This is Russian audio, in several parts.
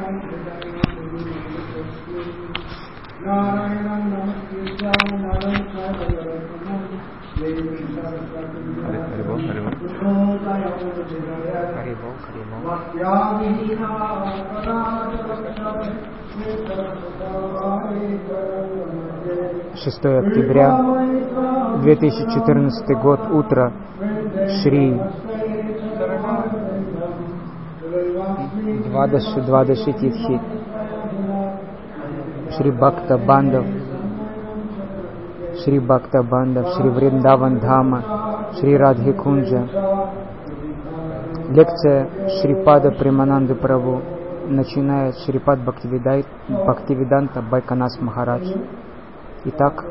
«6 октября 2014 год, утро, Шри Двадаши Титхи, Шри Бхакта Бандав, Шри Вриндаван Дхама, Шри Радхи Кунджа». Лекция Шрипада Премананды Прабху начинает Шрипад Бхактивиданта Байканас Махарадж. Итак,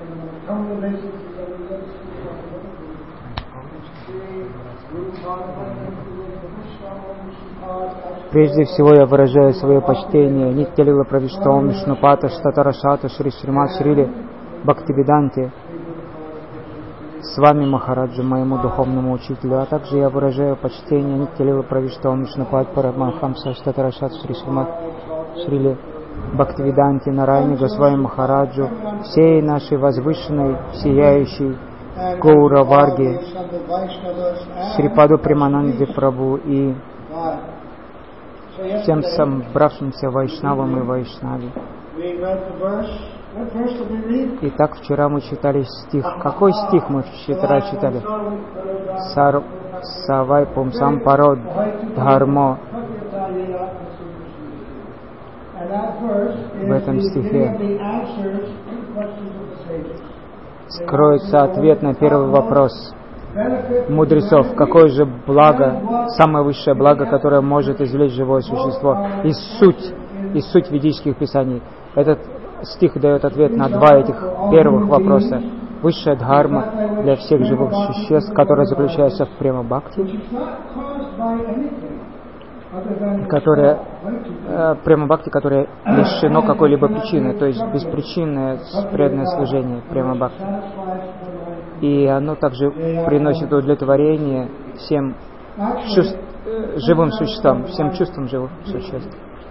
прежде всего я выражаю свое почтение Ниття-лила Правиштаум Вишнупата Штатарашата Шри Шримад Шрили Бхактивиданте, с вами Махараджа, моему духовному учителю, а также я выражаю почтение Ниття-лила Правиштаум Вишнупата Парамахамса Штатарашата Шри Шримад Шрили Бхактивиданте Нарайне Госвами Махараджу, всей нашей возвышенной, сияющей Гаура Варги, Шрипаду Премананде Прабху и всем собравшимся Вайшнавам и Вайшнави. Итак, вчера мы читали стих. Какой стих мы вчера читали? Савай Пумсам Парод Дхармо. В этом стихе скроется ответ на первый вопрос мудрецов. Какое же благо, самое высшее благо, которое может извлечь живое существо? И суть ведических писаний. Этот стих дает ответ на два этих первых вопроса. Высшая дхарма для всех живых существ, которая заключается в према-бхакти, которое лишено какой-либо причины, то есть беспричинное преданное служение према-бхакти. И оно также приносит удовлетворение всем живым существам, всем чувствам живых существ.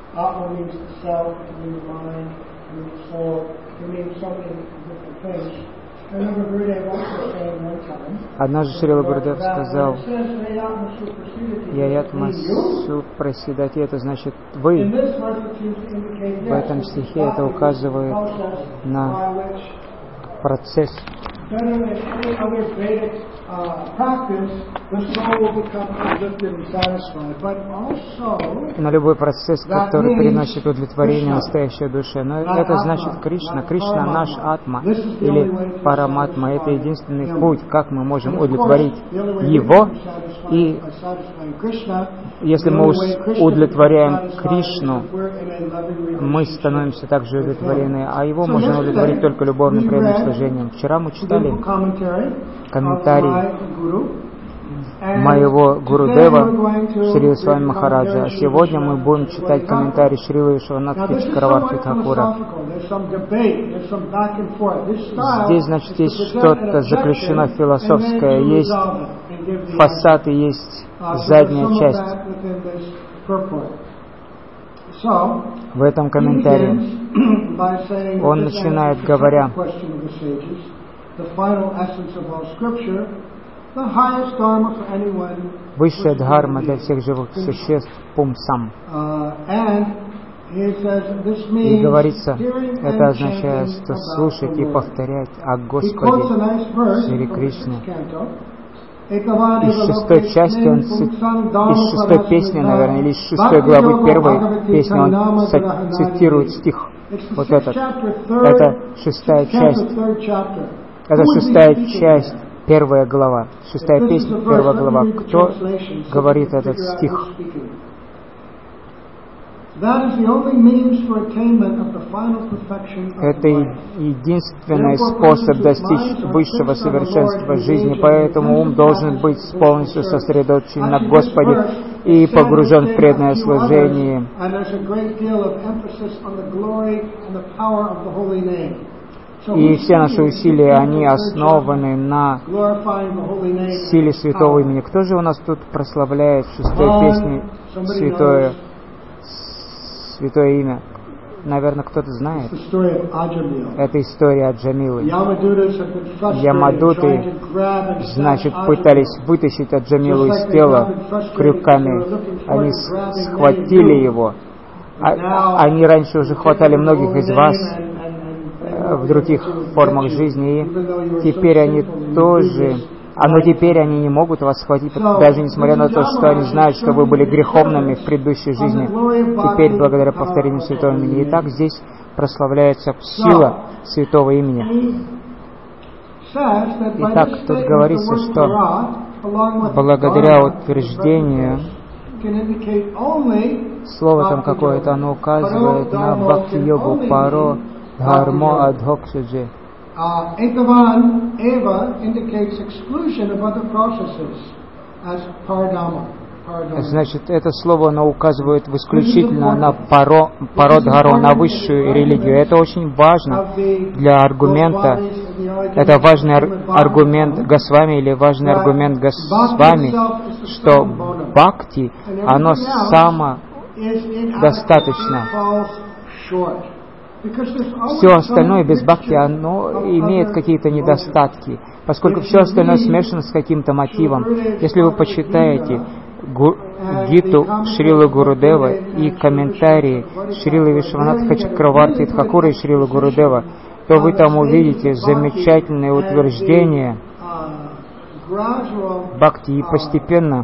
Однажды Шрила Гурудев сказал: «Яятма супрасидати», это значит «вы». В этом стихе это указывает на процесс, на любой процесс, который приносит удовлетворение настоящей душе. Но это значит Кришна. Кришна наш Атма или Параматма. Это единственный путь, как мы можем удовлетворить Его. И если мы удовлетворяем Кришну, мы становимся также удовлетворены, а Его можно удовлетворить только любовным преданным служением. Вчера мы читали комментарий моего Гурудева Шри Свами Махараджа. А сегодня мы будем читать комментарий Шрилы Вишванатхи Чакраварти Thakura. Здесь, значит, есть что-то заключено философское, есть фасад и есть задняя часть. В этом комментарии он начинает, говоря: высшая дхарма для всех живых существ пумсам. И говорится, это означает, что слушать и повторять о Господе Шри Кришне. Из шестой части, из шестой песни, наверное, или из шестой главы первой песни он цитирует стих. Вот этот. Это шестая часть. Это шестая часть, первая глава. Шестая песня, первая глава. Кто говорит этот стих? Это единственный способ достичь высшего совершенства жизни, поэтому ум должен быть полностью сосредоточен на Господе и погружен в преданное служение. И все наши усилия, они основаны на силе святого имени. Кто же у нас тут прославляет в шестой песне святое святое имя. Наверное, кто-то знает. Это история Аджамилы. Ямадуты, значит, пытались вытащить Аджамилу из тела крюками. Они схватили его. Они раньше уже хватали многих из вас в других формах жизни, и теперь они тоже... Но теперь они не могут вас схватить, даже несмотря на то, что они знают, что вы были греховными в предыдущей жизни. Теперь, благодаря повторению святого имени. Итак, здесь прославляется сила святого имени. Итак, тут говорится, что благодаря утверждению, слово там какое-то, оно указывает на бхакти-йогу, паро, дхармо, адхокшаджи. Ekavan eva indicates exclusion of other processes as paradharma. Значит, это слово, оно указывает исключительно на пародхару, на высшую религию. Это очень важно для аргумента. Это важный аргумент Госвами или важный аргумент Госвами, что бхакти, оно самодостаточно. Все остальное без бхакти, оно имеет какие-то недостатки, поскольку все остальное смешано с каким-то мотивом. Если вы почитаете Гиту Шрилы Гурудева и комментарии Шрилы Вишванатха Чакраварти Тхакура и Шрилы Гурудева, то вы там увидите замечательные утверждения бхакти, и постепенно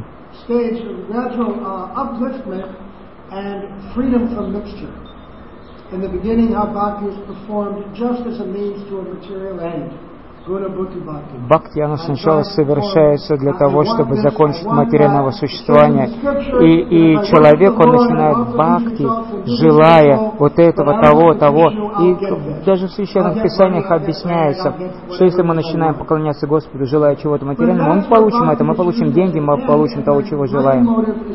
In the beginning, how bhakti is performed just as a means to a material end. Бхакти, оно сначала совершается для того, чтобы закончить материального существования. И человек, он начинает бхакти, желая вот этого, того. И даже в Священных Писаниях объясняется, что если мы начинаем поклоняться Господу, желая чего-то материального, мы получим это, мы получим деньги, мы получим того, чего желаем.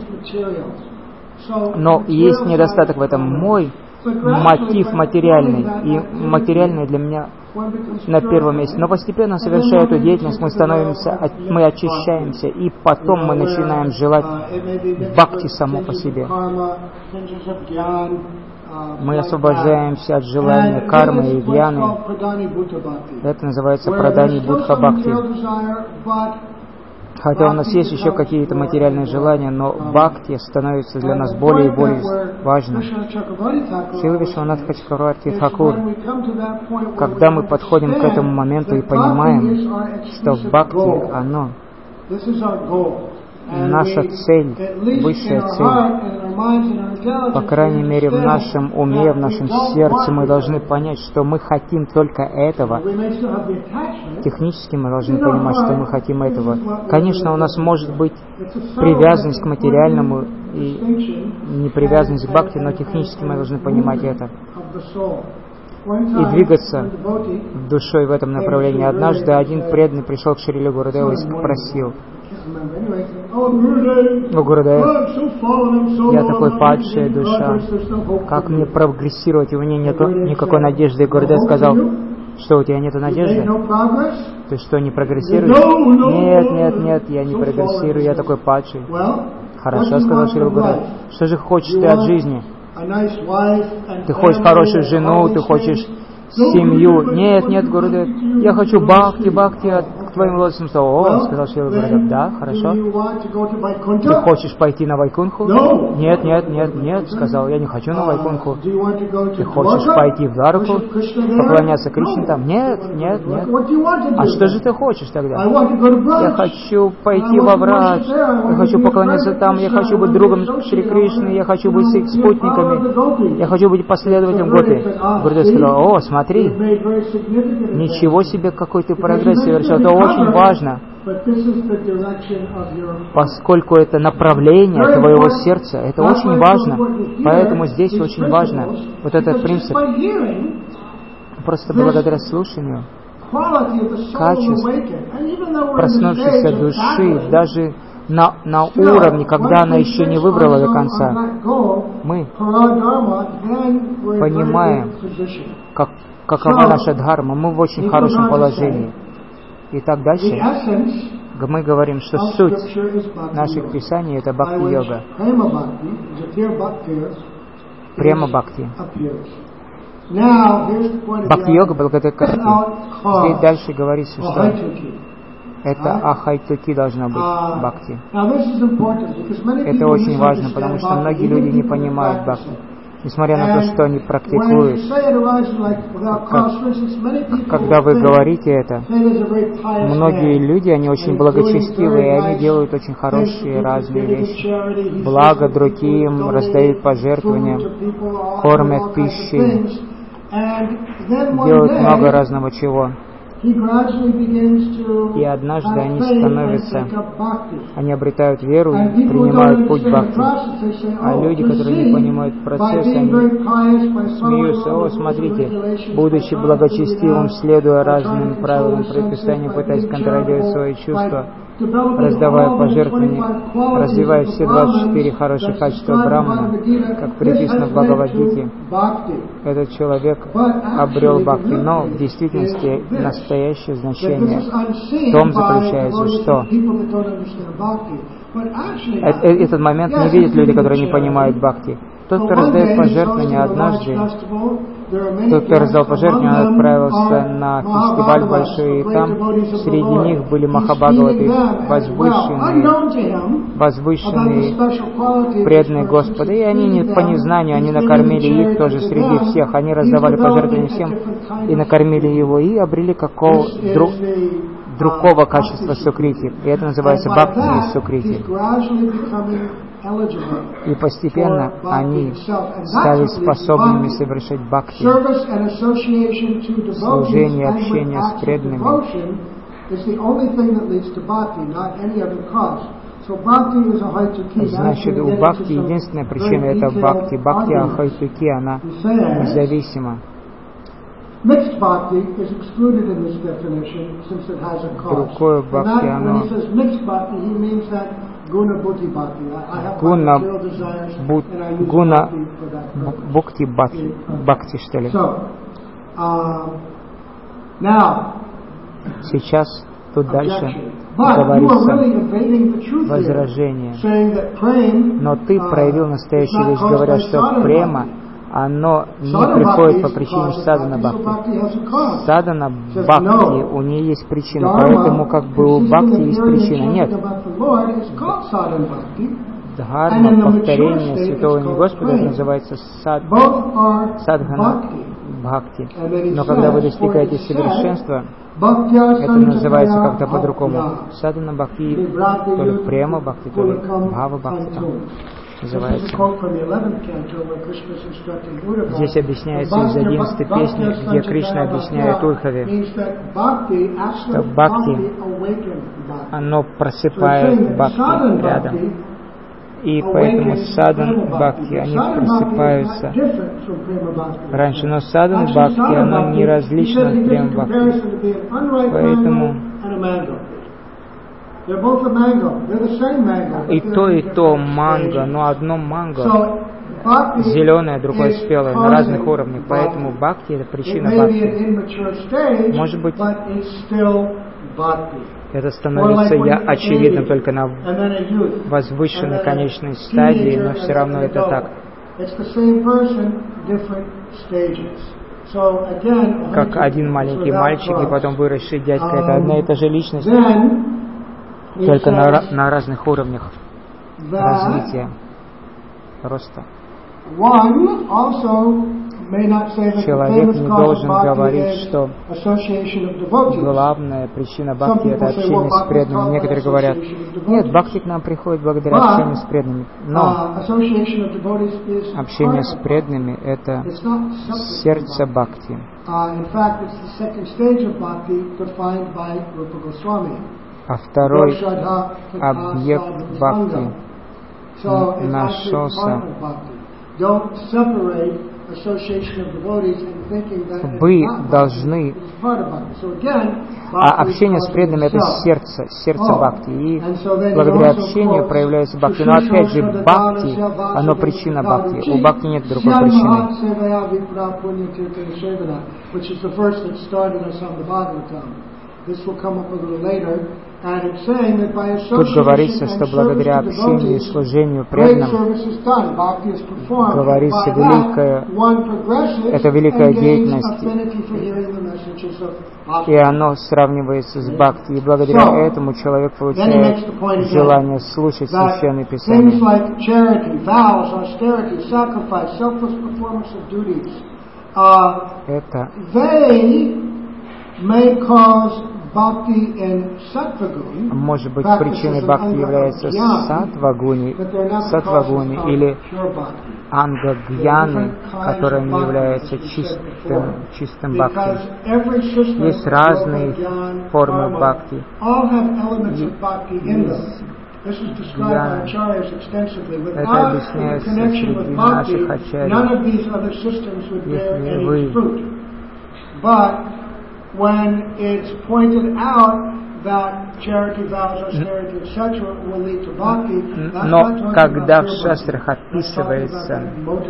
Но есть недостаток в этом. Мой мотив материальный, и материальный для меня на первом месте. Но постепенно, совершая эту деятельность, мы очищаемся, и потом мы начинаем желать бхакти само по себе. Мы освобождаемся от желания кармы и гьяны. Это называется прадани будха бхакти. Хотя у нас есть еще какие-то материальные желания, но бхакти становится для нас более и более важным. Шрила Вишванатха Чакраварти Тхакур, когда мы подходим к этому моменту и понимаем, что бхакти, оно наша цель, высшая цель, по крайней мере в нашем уме, в нашем сердце мы должны понять, что мы хотим только этого. Технически мы должны понимать, что мы хотим этого. Конечно, у нас может быть привязанность к материальному и непривязанность к бхакти, но технически мы должны понимать это и двигаться душой в этом направлении. Однажды один преданный пришел к Шриле Гурудеву и спросил: Гурудев, я такой падшая душа, как мне прогрессировать, и у меня нет никакой надежды. И Гурудев сказал: что, у тебя нет надежды? Ты что, не прогрессируешь? Нет, я не прогрессирую, я такой падший. Хорошо, сказал Шрила Гурудев. Что же хочешь ты от жизни? Ты хочешь хорошую жену, ты хочешь семью? Нет, Гурудев, я хочу бхакти к твоим лотосным стопам. О, сказал Шрила Гурудев, да, хорошо. Ты хочешь пойти на Вайкунху? Нет, сказал, я не хочу на Вайкунху. Ты хочешь пойти в Двараку, поклоняться Кришне там? Нет. А что же ты хочешь тогда? Я хочу пойти во Враж, я хочу поклоняться там, я хочу быть другом Шри Кришны, я хочу быть с их спутниками, я хочу быть последователем Гопи. Гурудев сказал: о, смотри, ничего себе, какой ты прогресс совершил, это очень важно, поскольку это направление твоего сердца, это очень важно, поэтому здесь очень важно вот этот принцип. Просто благодаря слушанию качеств проснувшейся души, даже на уровне, когда она еще не выбрала до конца, мы понимаем, какова наша дхарма, мы в очень хорошем положении. И так дальше мы говорим, что суть наших писаний — это бхакти-йога. Према бхакти. Now, here's the point of Бхакти-йога Бхагаватакати. Здесь cause дальше говорится, or что haituki. это ахайтуки должно быть бхакти. Now, this is important because many Это people очень важно, потому misunderstand что многие bhakti, люди even не people понимают who бхакти. practice it. Несмотря на то, что они When you практикуют, say it arises like without cause, for instance, many people когда вы think говорите это, there's a very pious многие man. люди, они очень благочестивые, и они делают очень хорошие разные вещи. Благо другим, раздают пожертвования, кормят пищей, делают много разного чего. И однажды они становятся, они обретают веру и принимают путь бхакти. А люди, которые не понимают процесс, они смеются: о, смотрите, будучи благочестивым, следуя разным правилам предписаниям, пытаясь контролировать свои чувства, раздавая пожертвования, развивая все 24 хороших качества Брахмана, как приписано в Бхагавад-гите, этот человек обрел бхакти. Но в действительности настоящее значение в том заключается, что этот момент не видят люди, которые не понимают бхакти. Тот, кто раздает пожертвования однажды, тот, кто раздал пожертвования, он отправился на фестиваль большой, и там среди них были махабхагаваты, возвышенные, преданные Господа, и они по незнанию, они накормили их тоже среди всех, они раздавали пожертвования всем, и накормили его, и обрели другого качества сукрити, и это называется бхакти сукрити. И постепенно они стали способными совершать бхакти. Служение, общение с преданными. Значит, у бхакти единственная причина — это бхакти. Бхакти ахайтуки, она независима. Mixed bhakti is excluded in this definition since it has a cause. Другое бхакти, When he says mixed bhakti, he means that guna buddhi bhakti. I have my material desires and I use bhakti for that purpose. Бхакти бхакти, что ли? So, now, сейчас тут дальше говорится возражение. Но ты проявил настоящую вещь, говоря, что према, оно не приходит по причине садхана бхакти. Садхана бхакти, у нее есть причина, поэтому как бы у бхакти есть причина. Нет. Дхарма, повторение святого имени Господа, это называется садхана бхакти. Но когда вы достигаете совершенства, это называется как-то по-другому. Садхана бхакти, то ли према бхакти, то ли бхава бхакти. Называется. Здесь объясняется из 11-й песни, где Кришна объясняет Урхаве, что бхакти, оно просыпает бхакти рядом. И поэтому садан бхакти, они просыпаются раньше. Но садан бхакти, оно не различно от према бхакти. Поэтому и то манго, но одно манго зеленое, другое спелое, на разных уровнях. Поэтому бхакти — это причина бхакти. Может быть, это становится очевидным только на возвышенной конечной стадии, но все равно это так. Как один маленький мальчик и потом выросший дядька — это одна и та же личность, только на разных уровнях развития, роста. Человек не должен говорить, что главная причина бхакти — это общение с преданными. Некоторые говорят: нет, бхакти к нам приходит благодаря общению с преданными. Но общение с преданными — это сердце бхакти. А второй объект бхакти нашелся. Вы должны... А общение с преданными — это сердце бхакти. И благодаря общению проявляется бхакти. Но опять же, бхакти, оно причина бхакти. У бхакти нет другой причины. Тут говорится, что благодаря общению и служению преданным говорится это великая деятельность, и оно сравнивается с бхакти, и благодаря этому человек получает желание слушать Священное Писание. Это может быть, причиной бхакти является саттва-гуни или анга-гьяны, которые не являются чистым бхакти. Есть разные формы бхакти. Это объясняется среди наших ачарьев. Если вы when it's pointed out that charity vows, austerity, etc. will lead to bhakti, но когда в шастрах описывается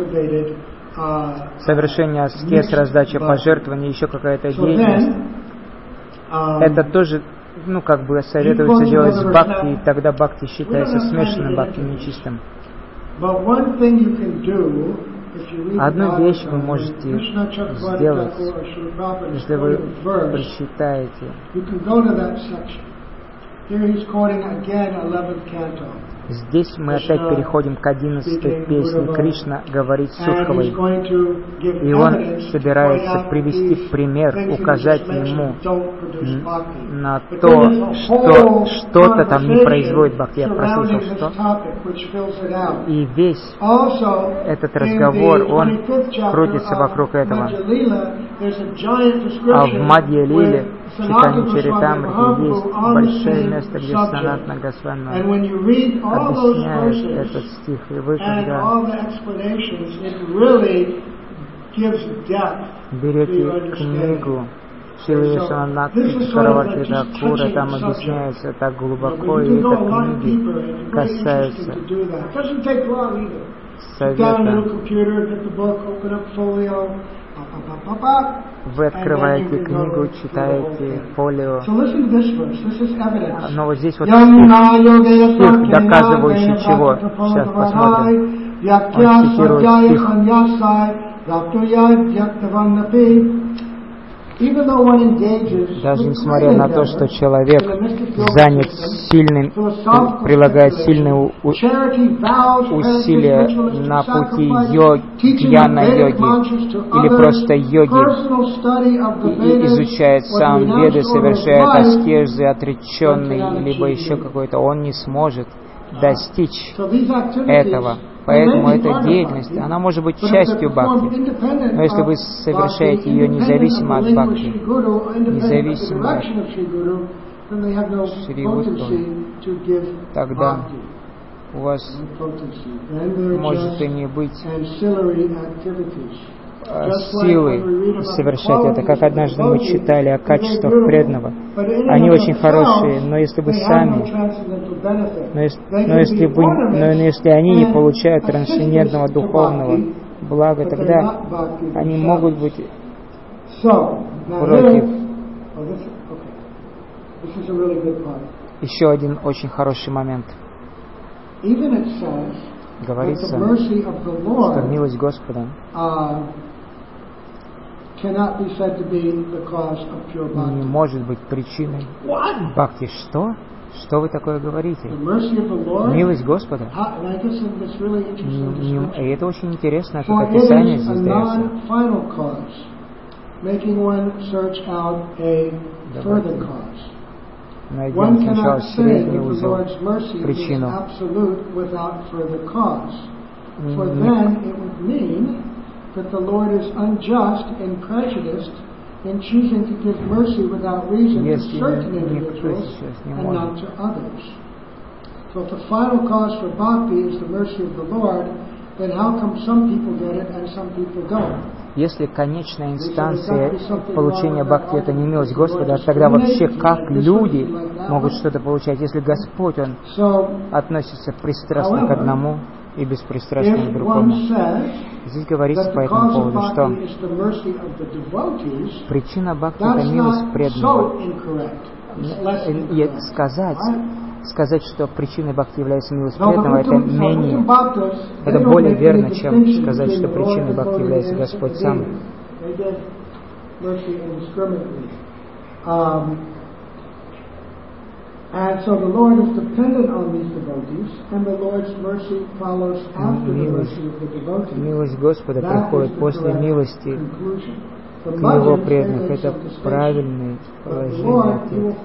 совершение аскез, раздача пожертвований, еще какая-то деятельность, это тоже, советуется делать с бхакти, и тогда бхакти считается смешанным бхакти, нечистым. Одну вещь вы можете сделать, если вы прочитаете. Здесь мы опять переходим к 11-й песне. Кришна говорит с Судхавой, и он собирается привести в пример, указать ему на то, что что-то там не производит бхакти. Я прослушал, что. И весь этот разговор, он крутится вокруг этого. А в Мадья-лиле, в Чайтанья Чаритамрите, есть большое место, где Санатана Госвами объясняет этот стих, и вы, когда берете книгу Шрила Вишванатха Сараварти Такура, там объясняется так глубоко, и эта книга касается совета. Вы открываете книгу, читаете фолио. Но вот здесь вот стих, доказывающий чего. Сейчас посмотрим. Он цитирует стих. Даже несмотря на то, что человек занят прилагает сильные усилия на пути гьяна-йоги или просто йоги, и изучает сам веды, совершает аскезы, отреченный, либо еще какой-то, он не сможет достичь этого. Поэтому эта деятельность, она может быть частью бхакти. Но если вы совершаете ее независимо от бхакти, независимо от Шри Гуру, тогда у вас может и не быть силы совершать это. Как однажды мы читали о качествах преданного. Они очень хорошие, но если вы сами, если они не получают трансцендентного духовного блага, тогда они могут быть против. Еще один очень хороший момент. Говорится, что милость Господа не может быть причиной бхакти. Что? Что вы такое говорите? Милость Господа? И это очень интересно, как описание здесь дается. Найдем сначала средний узел, причину. That the Lord is unjust and prejudiced in choosing to give mercy without reason to certain individuals and not to others. So if the final cause for bhakti is the mercy of the Lord, then how come some people get it and some people don't? Если конечная инстанция получения бхакти это не милость Господа, тогда вообще как люди могут что-то получать, если Господь, Он относится пристрастно к одному, и беспристрастным к другому. Здесь говорится по этому поводу, что причина бхакти — это милость преданного. И сказать, что причиной бхакти является милость преданного, это более верно, чем сказать, что причиной бхакти является Господь сам. And so the Lord is dependent on these devotees, and the Lord's mercy follows after the mercy of the devotees. Милость Господа приходит после милости к Его преданных. Это правильное положение.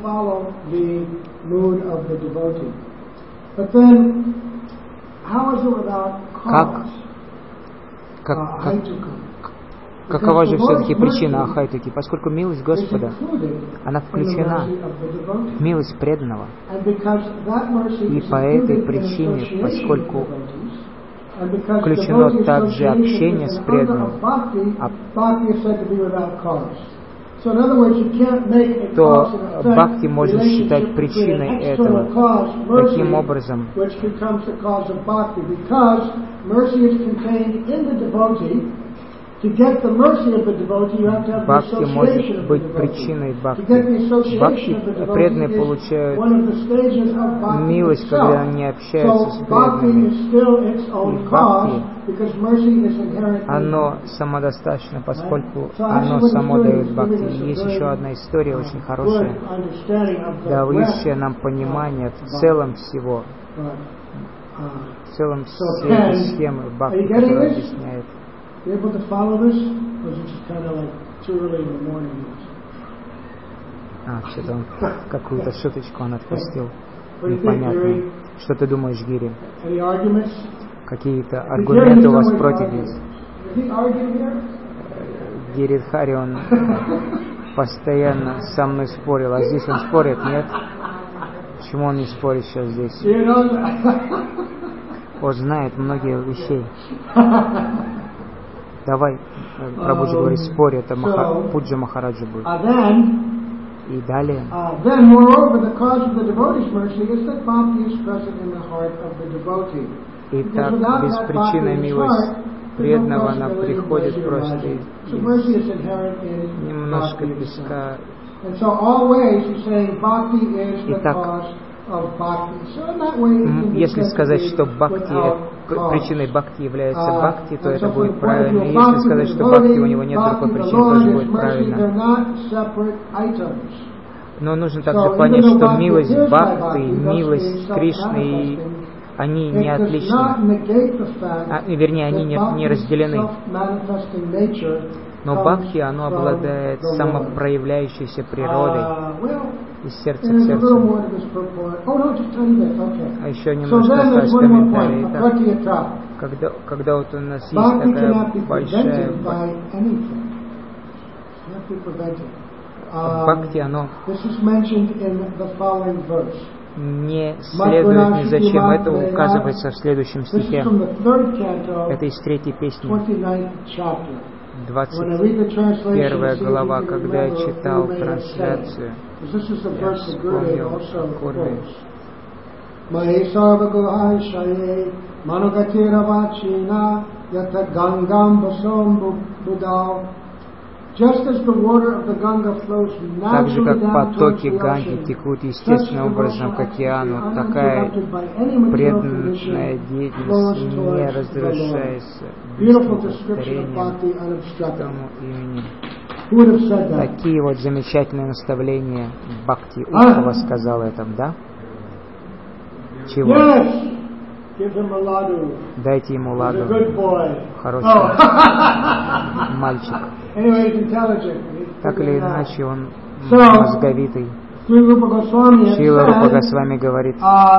Какова же все-таки причина Ахайтуки? Поскольку милость Господа, она включена в милость преданного. И по этой причине, поскольку включено также общение с преданным, то бхакти можно считать причиной этого. Таким образом, бхакти может быть причиной бхакти. Бхакти преданные получают милость, когда они общаются с преданными. И бхакти, оно самодостаточно, поскольку оно само дает бхакти. И есть еще одна история очень хорошая, дающая нам понимание в целом всего, в целом всей этой схемы бхакти, которая объясняет. Able to follow this? Or is it just kind of like too early in the morning? Что-то он какую-то шуточку он отпустил. Непонятно. Что ты думаешь, Гири? Какие-то аргументы у вас против здесь? Гиридхари, он постоянно со мной спорил, а здесь он спорит, нет? Почему он не спорит сейчас здесь? Он знает многие вещей. Давай, Прабхуджи говорит, спорь, это Пуджа Махараджа будет. И далее. Итак, беспричинная милость преданного, она приходит просто немножко песка. Итак, если сказать, что причиной бхакти является бхакти, то это будет правильно. И если сказать, что бхакти у него нет другой причины, тоже будет правильно. Но нужно также понять, что милость бхакти, милость Кришны, они не отличны. Вернее, они не разделены. Но бхакти, оно обладает самопроявляющейся природой из сердца к сердцу. А еще немножко осталось комментарий. Когда вот у нас есть такая большая бхакти, оно не следует ни зачем. Это указывается в следующем стихе. Это из 3-й песни. 21 глава, когда я читал трансляцию, я вспомнил аккорды. Так же, как потоки Ганги текут естественным образом к океану, такая преданная деятельность не разрушается быстрым повторением тому имени. Такие вот замечательные наставления Бхакти Уттава сказал этом, да? Чего? Дайте ему ладу. Хороший мальчик. Так или иначе, он мозговитый. Шрила Рупа Госвами говорит,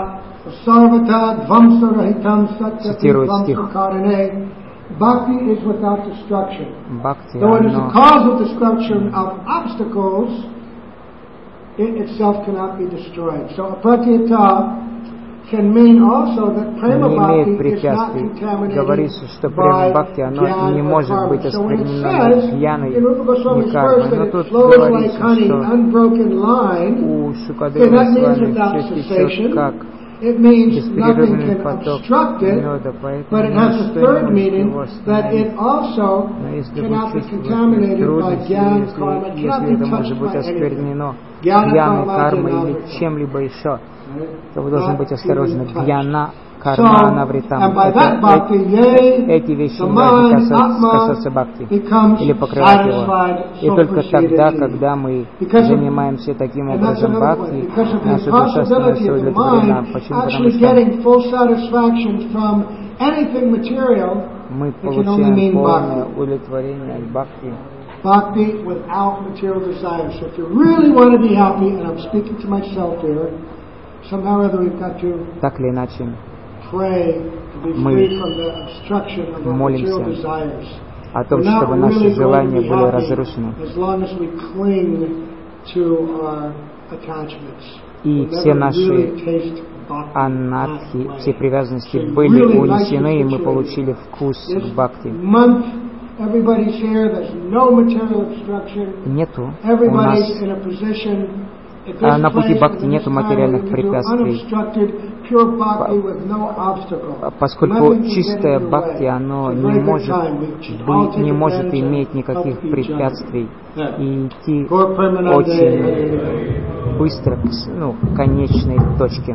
цитирует стих, Bhakti is without destruction. Though it is the cause of destruction of obstacles, it itself cannot be destroyed. So apratiyata can mean also that prema bhakti is not contaminated. Говорится, что према бхакти, оно не может быть осквернено пьяной кармой. Но тут говорится, что у Шукадева с вами все течет как it means nothing беспрерывный can поток obstruct it, меда, поэтому but it has a ничто third не может meaning его that it остановить. also Но если вы cannot be чувствуете contaminated by трудности, jnana, karma, it cannot если be это может touched быть by anything. осквернено Jnana, дьяной, karma, кармой или janavritam. чем-либо еще, Right? то вы должны Not быть to осторожны. be touched. Дьяна, So, карма, навритам. and by that bhakti, yea, Эти вещи the не должны mind, касаться atma, бхакти becomes или покрывать его. satisfied, И so только тогда, proceeded. когда мы Because of- занимаемся таким And that's образом another point. бхакти, Because of the наша душа становится impossibility of the удовлетворена. mind Почему? Потому actually что getting full satisfaction from anything material, мы it can only mean получаем полное bhakti. удовлетворение от бхакти. Bhakti without material desire. So if you really want to be happy, and I'm speaking to myself here, somehow or other we've got to Так или иначе, pray to be Мы free from the obstruction of our material молимся desires. о том, We're not чтобы наши really going to желания be были happy разрушены. as long as we cling to our attachments. И We'll все never наши really taste bhakti анатхи, that way. все привязанности So были really унесены, и мы nice получили вкус This к бхакти. month, everybody's here. There's no material obstruction. Нету у Everybody's нас in a position at this на пути place, бхакти at this нету time, материальных where you can do препятствий. unobstructed, pure bhakti with no obstacle. Поскольку Nothing can чистое get in your бхакти, way. оно It's a не very good может time. We should all быть, take не может advantage of иметь никаких helping each other. препятствий Yeah. и идти Gaur Premanande, очень Hare. быстро к конечной точке.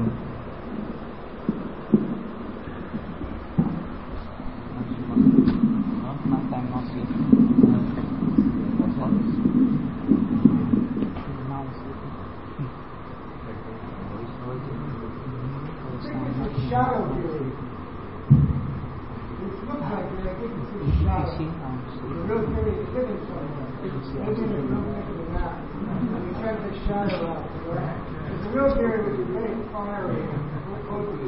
Shadow theory. It looks like it. I think it's a shadow. The real theory is hidden somewhere. Maybe in the real thick of the map. And we try to get shadow out. Right? Because the real theory would be very fiery. We're close to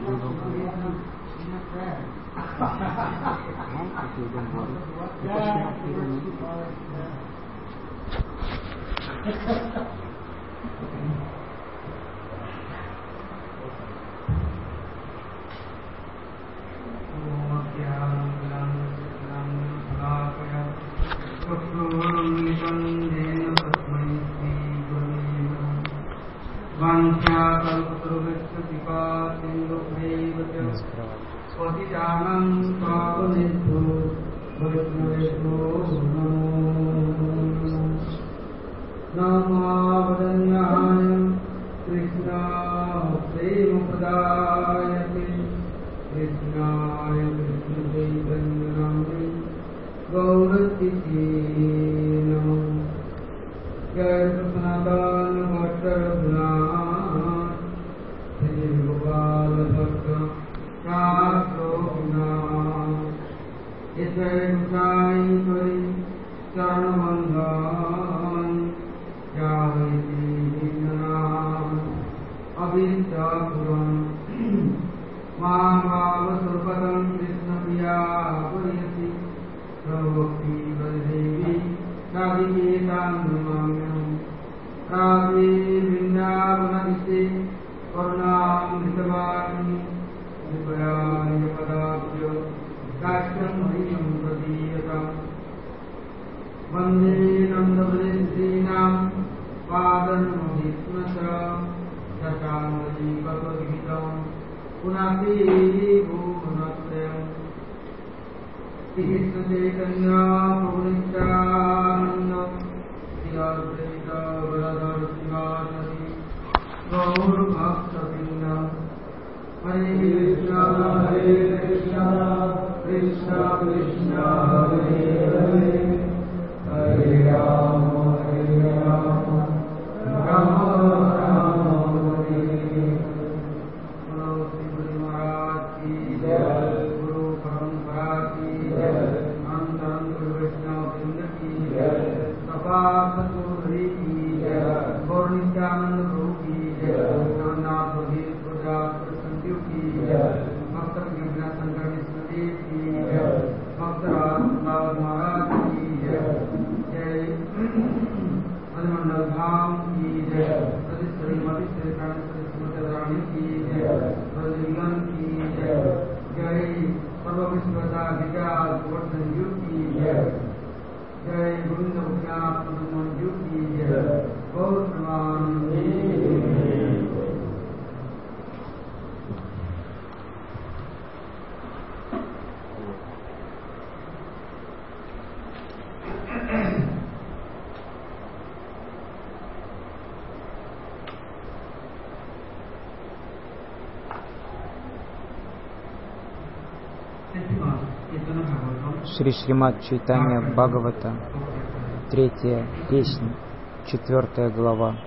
Шри Шримад Чайтанья Бхагавата, 3-я песня, 4-я глава.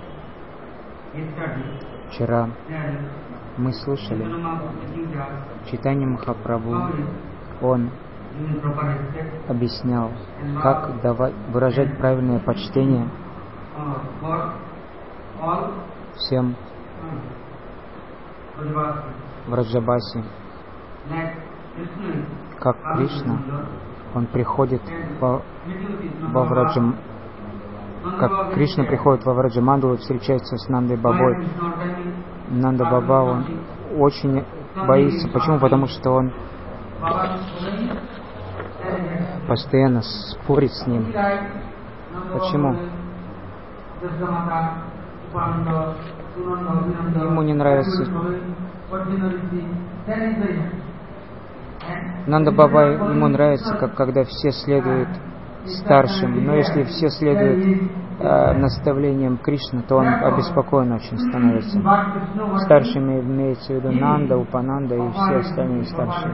Вчера мы слушали Чайтанья Махапрабху, он объяснял, как выражать правильное почтение всем Враджабаси, как Кришна, он приходит как Кришна приходит во Враджамандалу и встречается с Нандой Бабой. Нанда Баба, он очень боится. Почему? Потому что он постоянно спорит с ним. Почему? Ему не нравится. Нанда Баба, ему нравится, когда все следуют старшим, но если все следуют наставлениям Кришны, то он обеспокоен очень становится. Старшими имеется в виду Нанда, Упананда и все остальные старшие.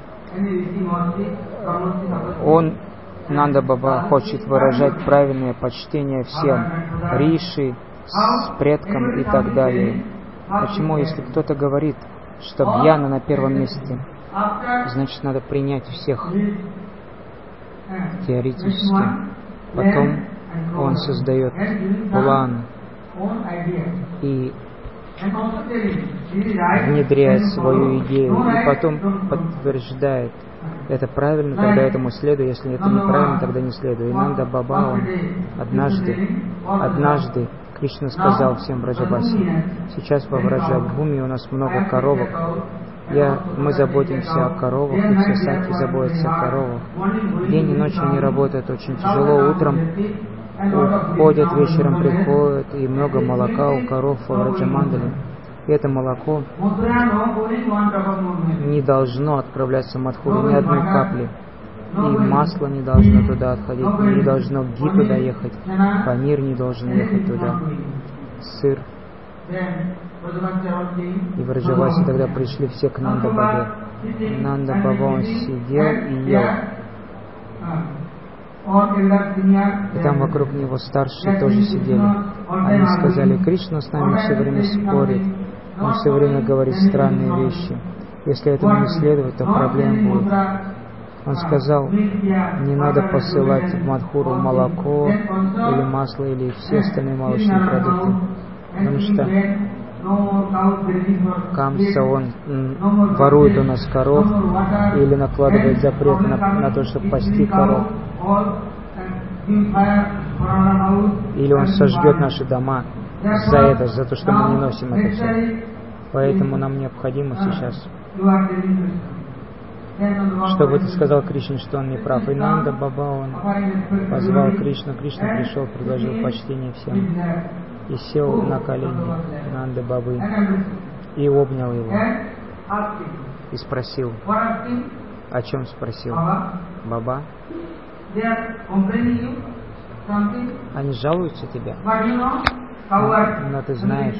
Нанда Баба, хочет выражать правильное почтение всем, риши, с предкам и так далее. Почему, если кто-то говорит, что Бьяна на первом месте, значит, надо принять всех теоретически. Потом он создает план и внедряет свою идею, и потом подтверждает, это правильно, тогда этому следую, если это неправильно, тогда не следую. И Нанда Баба, он однажды Кришна сказал всем Враджабаси: сейчас во Враджабхуми у нас много коровок, мы заботимся о коровах, и все саки заботятся о коровах. День и ночь они работают очень тяжело, утром уходят, вечером приходят, и много молока у коров во Враджамандале. И это молоко не должно отправляться в Мадхуру ни одной капли. И масло не должно туда отходить, не должно ги туда ехать, панир не должен ехать туда, сыр. И Враджаваси тогда пришли все к Нанда Бабе. Нанда Баба, он сидел и ел. И там вокруг него старшие тоже сидели. Они сказали: Кришна с нами все время спорит, он все время говорит странные вещи. Если этому не следовать, то проблем будет. Он сказал: не надо посылать в Мадхуру молоко или масло или все остальные молочные продукты, потому что Камса, он ворует у нас коров или накладывает запрет на то, чтобы пасти коров. Или он сожгет наши дома за то, что мы не носим это все. Поэтому нам необходимо сейчас, чтобы ты сказал Кришне, что он не прав. И Нанда Баба, он позвал Кришну. Кришна пришел, предложил почтение всем. И сел на колени Нанды Бабы и обнял его. И спросил. О чем спросил? Баба? Они жалуются тебе? Но ты знаешь,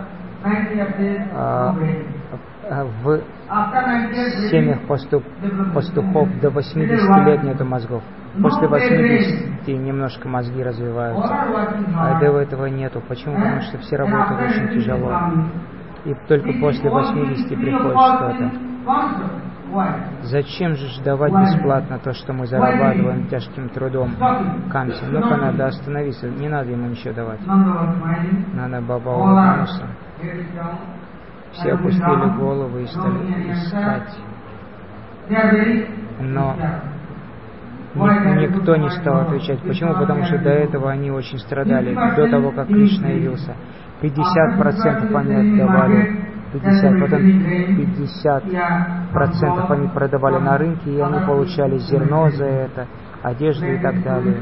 в семьях пастухов до 80 лет нету мозгов. После 80 немножко мозги развиваются, а до этого нету. Почему? Потому что все работают очень тяжело. И только после 80 приходит что-то. Зачем же давать бесплатно то, что мы зарабатываем тяжким трудом? Камси, ну-ка надо остановиться, не надо ему ничего давать. Надо Баба улыбнулся. Все опустили головы и стали искать. Но никто не стал отвечать. Почему? Потому что до этого они очень страдали. До того, как Кришна явился, 50% они отдавали, 50% они продавали на рынке, и они получали зерно за это, одежду и так далее.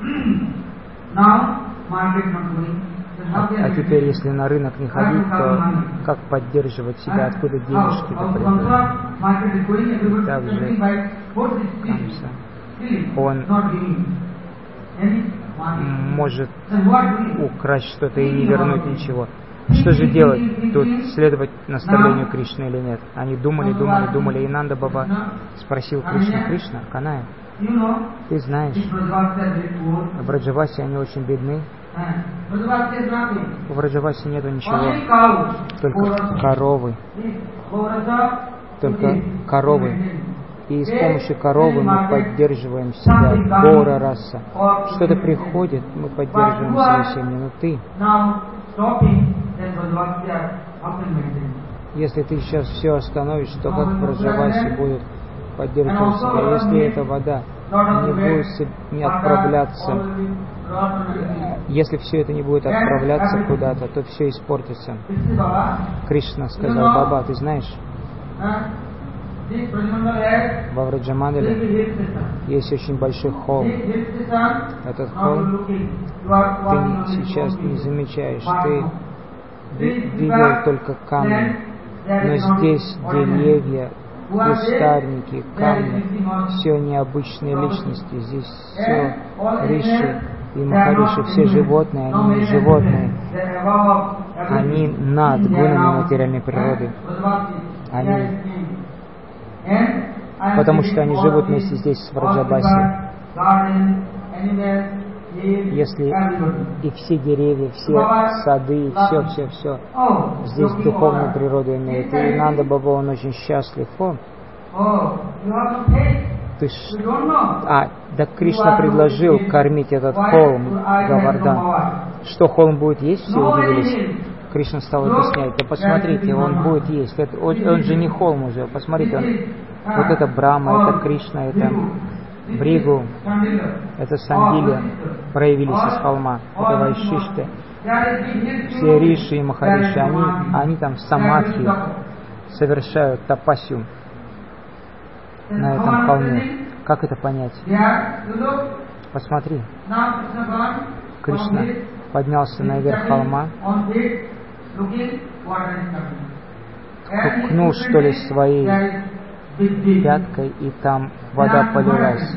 А теперь, если на рынок не ходить, то как поддерживать себя, откуда денежки-то приходят? Также Камса, он может украсть что-то и не вернуть ничего. Что же делать? Тут следовать наставлению Кришны или нет? Они думали, и Нанда Баба спросил Кришну: Кришна, Каная, Ты знаешь, в Браджавасе они очень бедны. В Браджавасе нету ничего, только коровы. Только коровы. И с помощью коровы мы поддерживаем себя, гора раса. Что-то приходит, мы поддерживаем свою семью. Но ты, если ты сейчас все остановишь, то как в Браджавасе будут поддерживать себя? Если эта вода не будет не отправляться, если все это не будет отправляться куда-то, то все испортится. Кришна сказал: Баба, ты знаешь, во Враджамандале есть очень большой холм. Этот холм ты сейчас не замечаешь, ты видел только камни, но здесь деревья, кустарники, камни, все необычные личности, здесь все риши и махариши, все животные, они не животные, они над гунами материальной природы, они, потому что они живут вместе здесь с Враджабаси. Если и все деревья, все сады, все здесь духовную природу имеет. И Нанда Баба, он очень счастлив. Да Кришна предложил кормить этот холм, Говардан. Что, холм будет есть? Все удивились. Кришна стал объяснять: да посмотрите, он будет есть. Он же не холм уже. Посмотрите, вот это Брахма, это Кришна, это Бригу, это Сандилия проявились из холма, это Вайшишты. Все риши и махариши, они там в самадхи совершают тапасью на этом холме. Как это понять? Посмотри, Кришна поднялся наверх холма, ткнул, что ли, своей пяткой, и там вода полилась.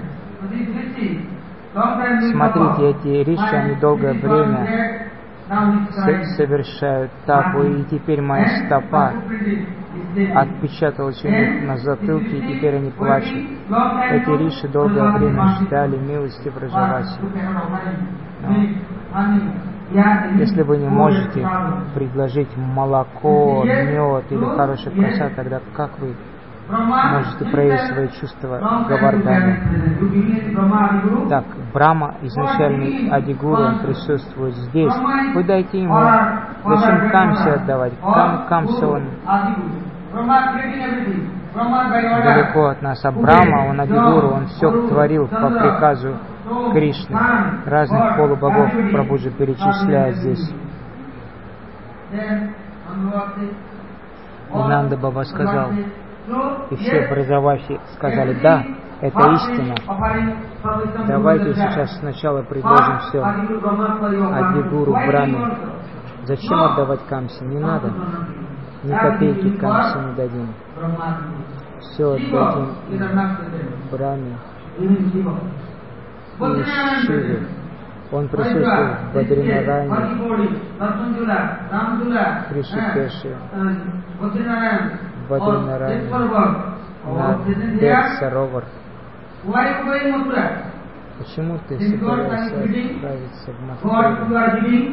Смотрите, эти риши, они долгое время совершают тапу, и теперь моя стопа отпечаталась у них на затылке, и теперь они плачут. Эти риши долгое время ждали милости Враджаваси. Если вы не можете предложить молоко, мед или хороший просад, тогда как вы можете проявить свои чувства Говардхана? Так, Брахма, изначальный Адигуру, он присутствует здесь. Вы дайте ему. Зачем Камсе отдавать? Камса он далеко от нас. А Брахма, он Адигуру, он все творил по приказу Кришны. Разных полубогов Прабхуджи перечисляет здесь. И Нанда Баба сказал, и все Браджаваси сказали: да, это истина. Давайте сейчас сначала предложим все Адигуру Брахме. Зачем отдавать Камсе? Не надо. Ни копейки Камсе не дадим. Все отдадим Брахме и Шиве. Он присутствует в Бадринарайне, Кришикеше, Бадринарайне, на Бет-Саровар. Почему ты собираешься отправиться в Махапрабху?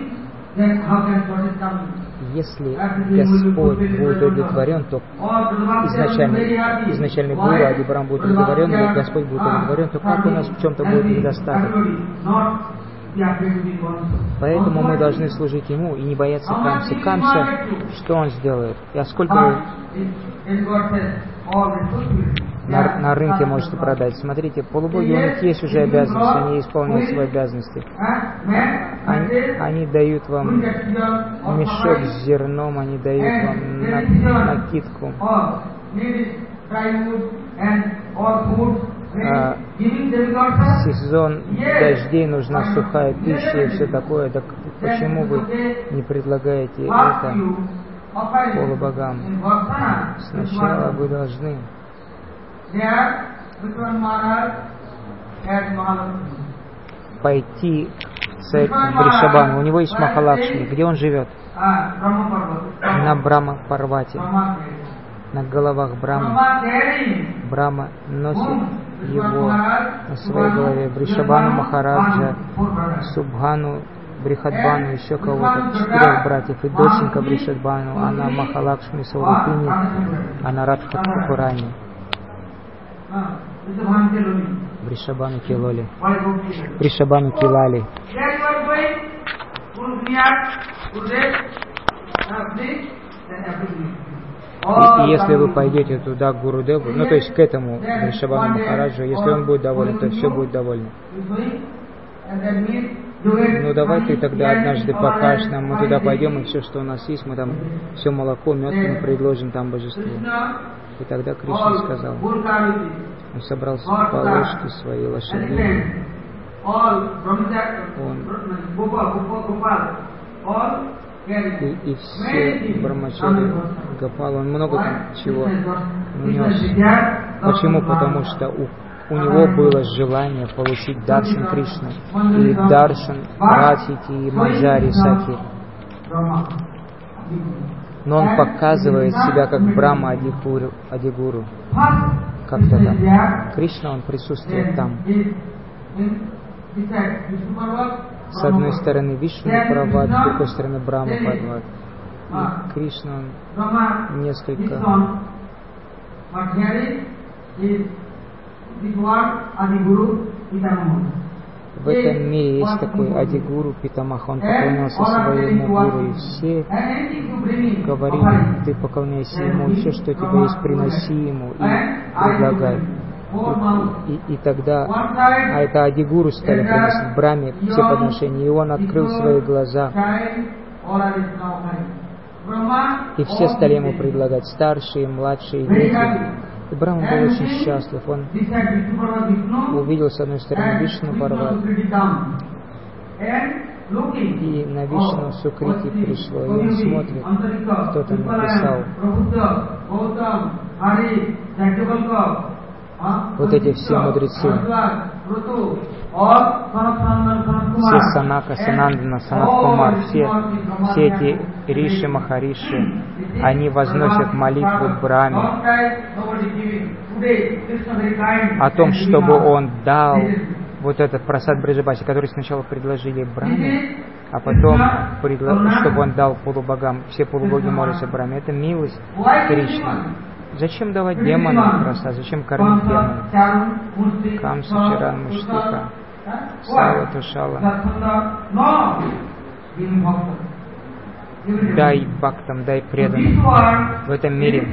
Если Господь будет удовлетворен, то изначальный Гуру Адибрам будет удовлетворен, или Господь будет удовлетворен, то как у нас в чем-то будет недостаток? Поэтому мы должны служить Ему и не бояться Камси. Камса, что он сделает? И сколько вы на рынке можете продать? Смотрите, полубоги, у них есть уже обязанности, они исполняют свои обязанности. Они дают вам мешок с зерном, они дают вам накидку. Сезон дождей, нужна сухая пища и все такое. Так почему вы не предлагаете это полубогам? Сначала вы должны пойти в Вришабану. У него есть Махалакшми. Где он живет? На Брахма-Парвате. На головах Брахмы. Брахма носит его на своей голове, Вришабану Махараджа, Субхану, Брихадбану, еще кого-то, 4 братьев, и доченька Бришадбану, она Махалакшми Сарупини, она Радха Тхакурани, Вришабану Килоли, Вришабану Килали. И если вы пойдете туда к Гурудеву, ну то есть к этому Вришабану Махараджу, если он будет доволен, то все будет довольно. Ну давай ты тогда однажды покажешь нам, мы туда пойдем, и все, что у нас есть, мы там все молоко, мед мы предложим там божеству. И тогда Кришна сказал, он собрал повозки свои, лошади, и все Брахмачари, Гопал, он много там чего нес. Почему? Потому что у него было желание получить даршан Кришны и даршан Радхики и Манджари Сахи. Но он показывает себя как Брахма Адигуру. Как-то там. Кришна, он присутствует там. С одной стороны Вишну Парват, с другой стороны Брахма Парват. И Кришна, он несколько... В этом мире есть такой Адигуру Питамах, он поклонялся своему гуру, и все говорили, ты поклоняйся ему, и все, что у тебя есть, приноси ему и предлагай. И тогда, а это Адигуру стали приносить Брахме все подношения, и он открыл свои глаза, и все стали ему предлагать, старшие, младшие, дети. И Брахма был очень счастлив, он увидел с одной стороны Вишну Парват, и на Вишну Сукрити пришло, и он смотрит, кто там написал. Вот эти все мудрецы, все Санака, Санандана, Санат-Кумар, все эти Риши, Махариши, они возносят молитву Брахме о том, чтобы он дал вот этот прасад Бриджабаси, который сначала предложили Брахме, а потом, чтобы он дал полубогам. Все полубоги молятся Брахме. Это милость Кришны. Зачем давать демонам прасад? Зачем кормить демонов? Камса, Чаран, Муштика, Сава, Тушала. Дай бхактам, дай преданным в этом мире,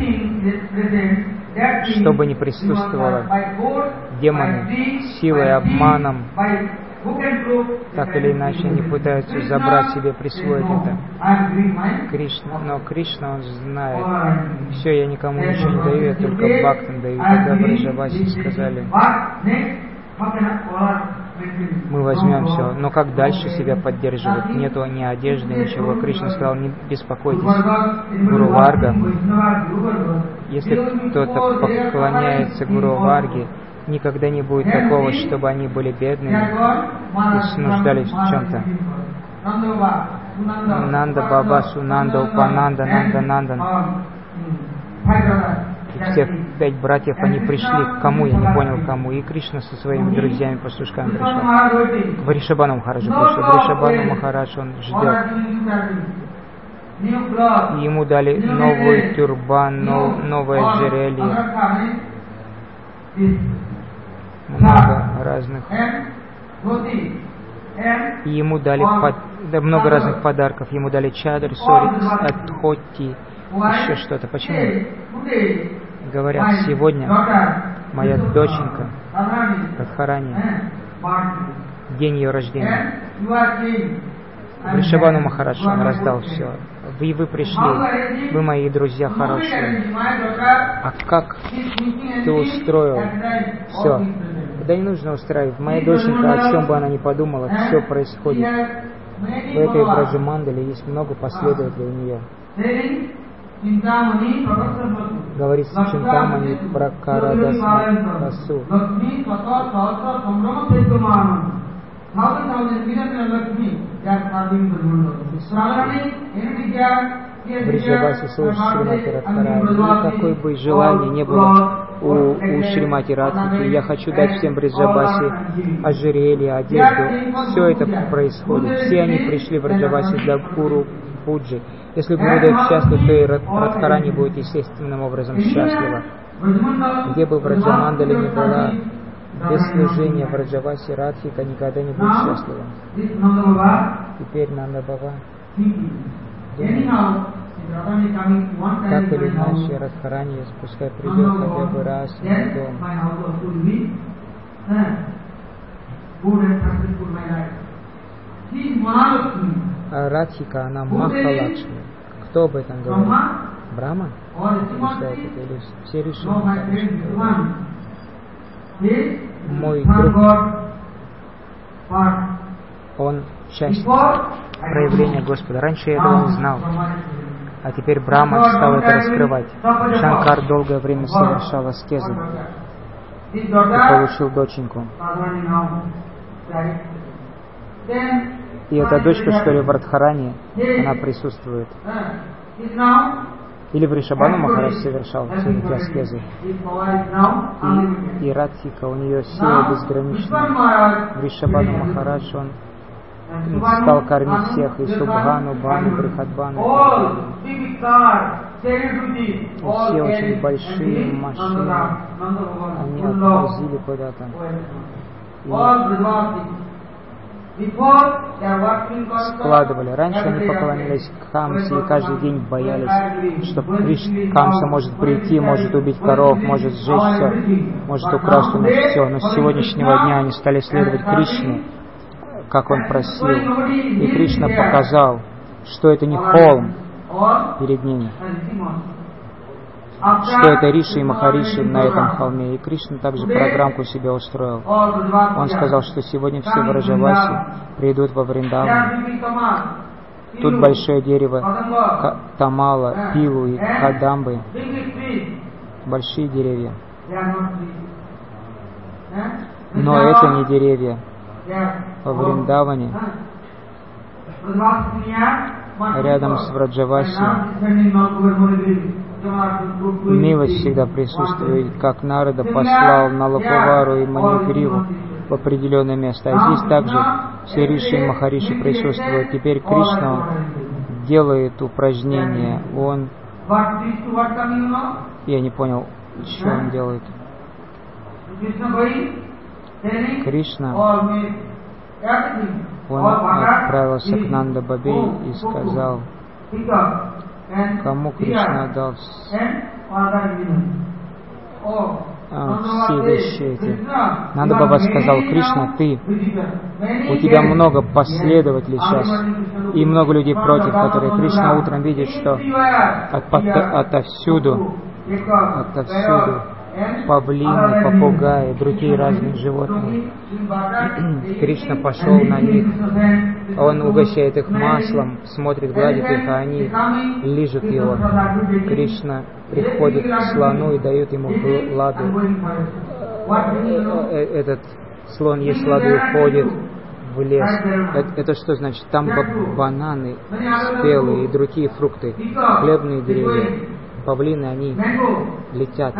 чтобы не присутствовало демоны силой, обманом, так или иначе они пытаются забрать себе, присвоить это. Кришна, но Кришна, он знает, все, я никому ничего не даю, я только бхактам даю. Тогда Бриджабаси сказали, мы возьмем все, но как дальше себя поддерживать? Нету ни одежды, ничего. Кришна сказал, не беспокойтесь, Гуру Варга. Если кто-то поклоняется Гуру Варге, никогда не будет такого, чтобы они были бедными и нуждались в чем-то. Нанда Баба, Сунанда, Упананда, Нанда Нандан. И все 5 братьев, они пришли к кому, я не понял кому. И Кришна со своими друзьями, пастушками пришел. К Вришабану Махараджу пришел. Вришабану Махарадж, он ждет. И ему дали новый тюрбан, новое ожерелье. Много разных. И ему дали много разных подарков. Ему дали чадр, сорик, атхотти, еще что-то. Почему? Говорят, сегодня моя доченька, Радхарани, день ее рождения. Вришабану Махарадж, он раздал все. Вы пришли, вы мои друзья хорошие. А как ты устроил все? Да не нужно устраивать. Моя доченька, о чем бы она ни подумала, все происходит. В этой Браджамандале есть много последователей у нее. Говорится Чинтамани Пракарадасу. Вриджабаси служит Шримати Радхарани. Никакой бы желания не было у Шримати Радхики. Я хочу дать всем Вриджабаси ожерелье, одежду. Все это происходит. Все они пришли в Вриджабаси для Гуру Пуджи. Если Гурудев счастлив, то и Радхарани будет естественным образом счастлива. Где бы в Раджамандале ни была, без служения в Раджаваси Радхика никогда не будет счастлива. Теперь Нанда Баба так или иначе Радхарани, пускай придет хотя бы раз в дом. А Радхика, она Махалакшми. Кто об этом говорит? Брахма? Или все решили? Мой друг, он часть проявления Господа. Раньше я этого не знал, а теперь Брахма стал это раскрывать. Шанкар долгое время совершал аскезу и получил доченьку. И эта дочка, что ли, в Радхарани, она присутствует. Или Вришабхану Махарадж совершал все эти аскезы. И Радхика, у нее сила безграничная. Вришабхану Махарадж, он стал кормить всех, и Субхану, Бану, Брихадбану. И все очень большие машины, они отвозили куда-то. Складывали. Раньше они поклонялись Камсе и каждый день боялись, что Камса может прийти, может убить коров, может сжечь все, может украсть у нас все. Но с сегодняшнего дня они стали следовать Кришне, как он просил. И Кришна показал, что это не холм перед ними, что это Риши и Махариши на этом холме. И Кришна также программку себе устроил. Он сказал, что сегодня все Враджаваси придут во Вриндаван. Тут большое дерево Тамала, Пилу и Кадамбы. Большие деревья. Но это не деревья. Во Вриндаване, рядом с Враджаваси, милость всегда присутствует, как Нарада послал Налапавару и Манигриву в определенное место. А здесь также все Риши и Махариши присутствуют. Теперь Кришна делает упражнение. Он... Я не понял, что он делает. Кришна, он отправился к Нанда Бабе и сказал, кому Кришна дал все вещи эти. Нанда Баба сказал, Кришна, у тебя много последователей сейчас, и много людей против, которые Кришна утром видит, что отовсюду павлины, попугаи, другие разные животные. Кришна пошел на них, он угощает их маслом, смотрит, гладит их, а они лижут его. Кришна приходит к слону и дает ему ладу. Этот слон ест ладу и уходит в лес. Это что значит? Там бананы спелые и другие фрукты, хлебные деревья. Павлины, они летят.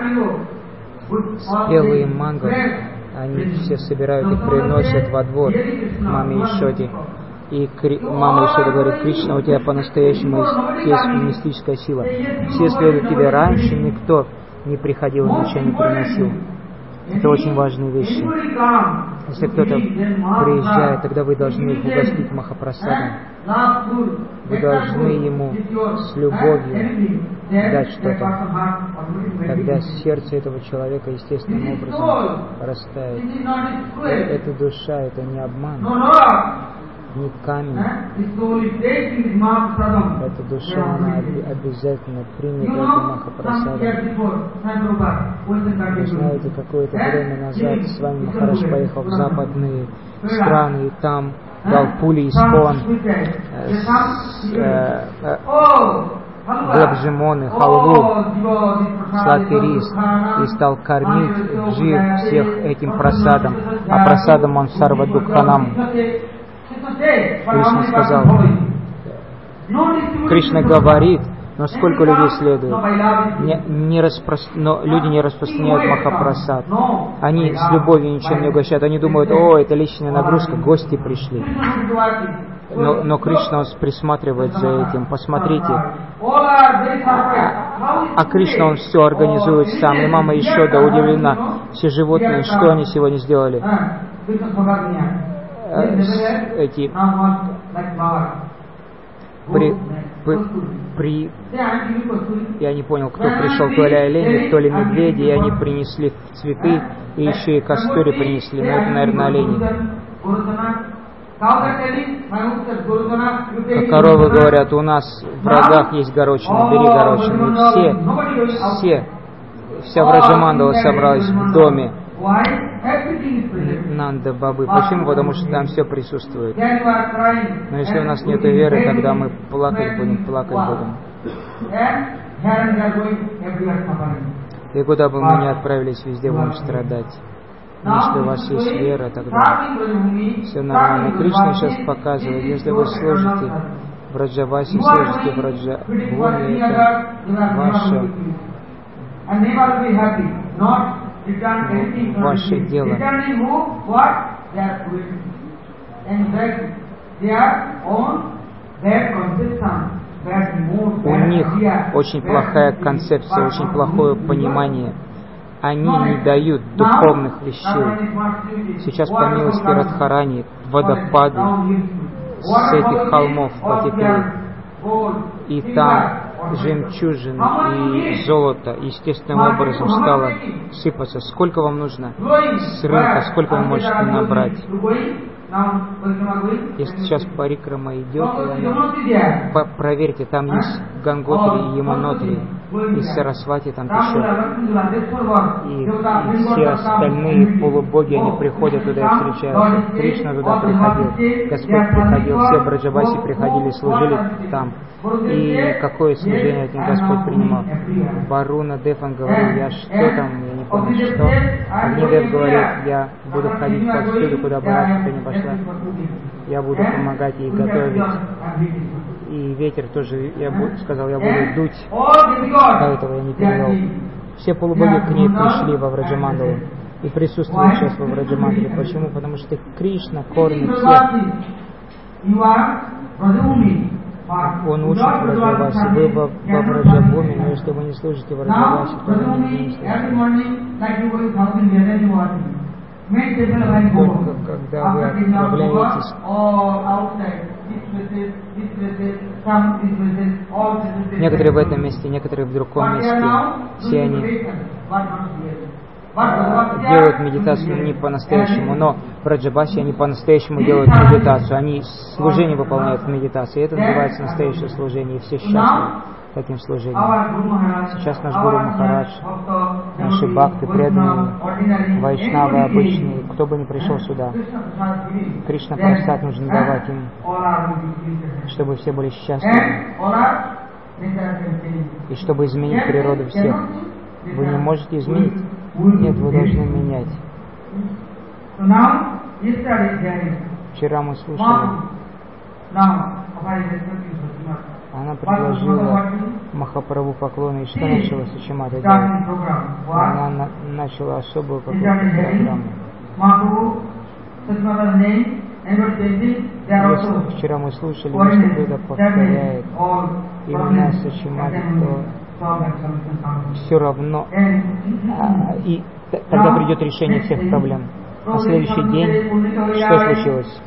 Спелые манго, они все собирают и приносят во двор маме Ишоде. И мама Ишода говорит, Кришна, у тебя по-настоящему есть мистическая сила. Все следуют тебе. Раньше никто не приходил, ничего не приносил. Это очень важные вещи. Если кто-то приезжает, тогда вы должны их угостить Махапрасадом. Вы должны ему с любовью дать что-то. Тогда сердце этого человека естественным образом растает. Это душа, это не обман, не камень. Эта душа, она обязательно примет это Махапрасадом. Вы знаете, какое-то время назад с вами Махарадж поехал в западные страны, и там дал пули искон, глабжимоны, халву, сладкий рис, и стал кормить джив всех этим прасадом. А прасадом он сарва дукханам. Кришна сказал, Кришна говорит, но сколько людей следует. Но люди не распространяют Махапрасад. Они с любовью ничем не угощают. Они думают, это личная нагрузка, гости пришли. Но Кришна присматривает за этим. Посмотрите. А Кришна, он все организует сам. И мама Ешода удивлена. Все животные, что они сегодня сделали? Я не понял, кто пришел, то ли олени, то ли медведи, и они принесли цветы, и еще и кастури принесли, но это, наверное, олени. Как коровы говорят, у нас в рогах есть горочина, бери горочину. И вся Враджамандала собралась в доме Нанда Бабы. Почему? Потому что там все присутствует. Но если у нас нет веры, тогда мы плакать будем. И куда бы мы ни отправились, везде будем страдать. Но если у вас есть вера, тогда все нормально. Кришна сейчас показывает, если вы служите в Раджавасе, служите в Раджабхуми, это ваше дело. У них очень плохая концепция, очень плохое понимание. Они не дают духовных вещей. Сейчас по милости Радхарани водопады с этих холмов потекли. И там жемчужины и золото естественным образом стало сыпаться. Сколько вам нужно с рынка, сколько вы можете набрать? Если сейчас парикрама идет, проверьте, там есть Ганготри и Ямунотри, и Сарасвати там течет. И все остальные полубоги, они приходят туда и встречаются. Кришна туда приходил, Господь приходил, все Браджаваси приходили, служили там. И какое служение от них Господь принимал? Варуна Дев, он говорил, я не помню, что. Агнидев говорит, я буду ходить повсюду, куда бы Радхика не пошла. Я буду помогать ей готовить. И ветер тоже, сказал, я буду дуть. До этого я не перевел. Все полубоги к ней пришли во Враджамандалу и присутствуют сейчас во Враджамандале. Почему? Потому что Кришна кормит всех. Он учит в Враджавасе. Вы во Враджабхуми, но если вы не служите в Враджавасе, то вы не служите. Только когда вы отправляетесь, некоторые в этом месте, некоторые в другом месте, все они делают медитацию не по-настоящему, но в Раджабасе они по-настоящему делают медитацию, они служение выполняют в медитации, это называется настоящее служение, и все счастливы таким служением. Сейчас наш Гуру Махарадж, наши бхакты, преданные, вайшнавы обычные, кто бы ни пришел сюда, Кришна Прасад нужно давать им, чтобы все были счастливы, и чтобы изменить природу всех. Вы не можете изменить? Нет, вы должны менять. Вчера мы слушали, она предложила Махапрабху поклоны, и что начала Сачимата делать? Она начала особую какую-то программу. Вчера мы слушали, если кто-то повторяет имена Сачимати, то все равно, и тогда придет решение всех проблем. На следующий день что случилось?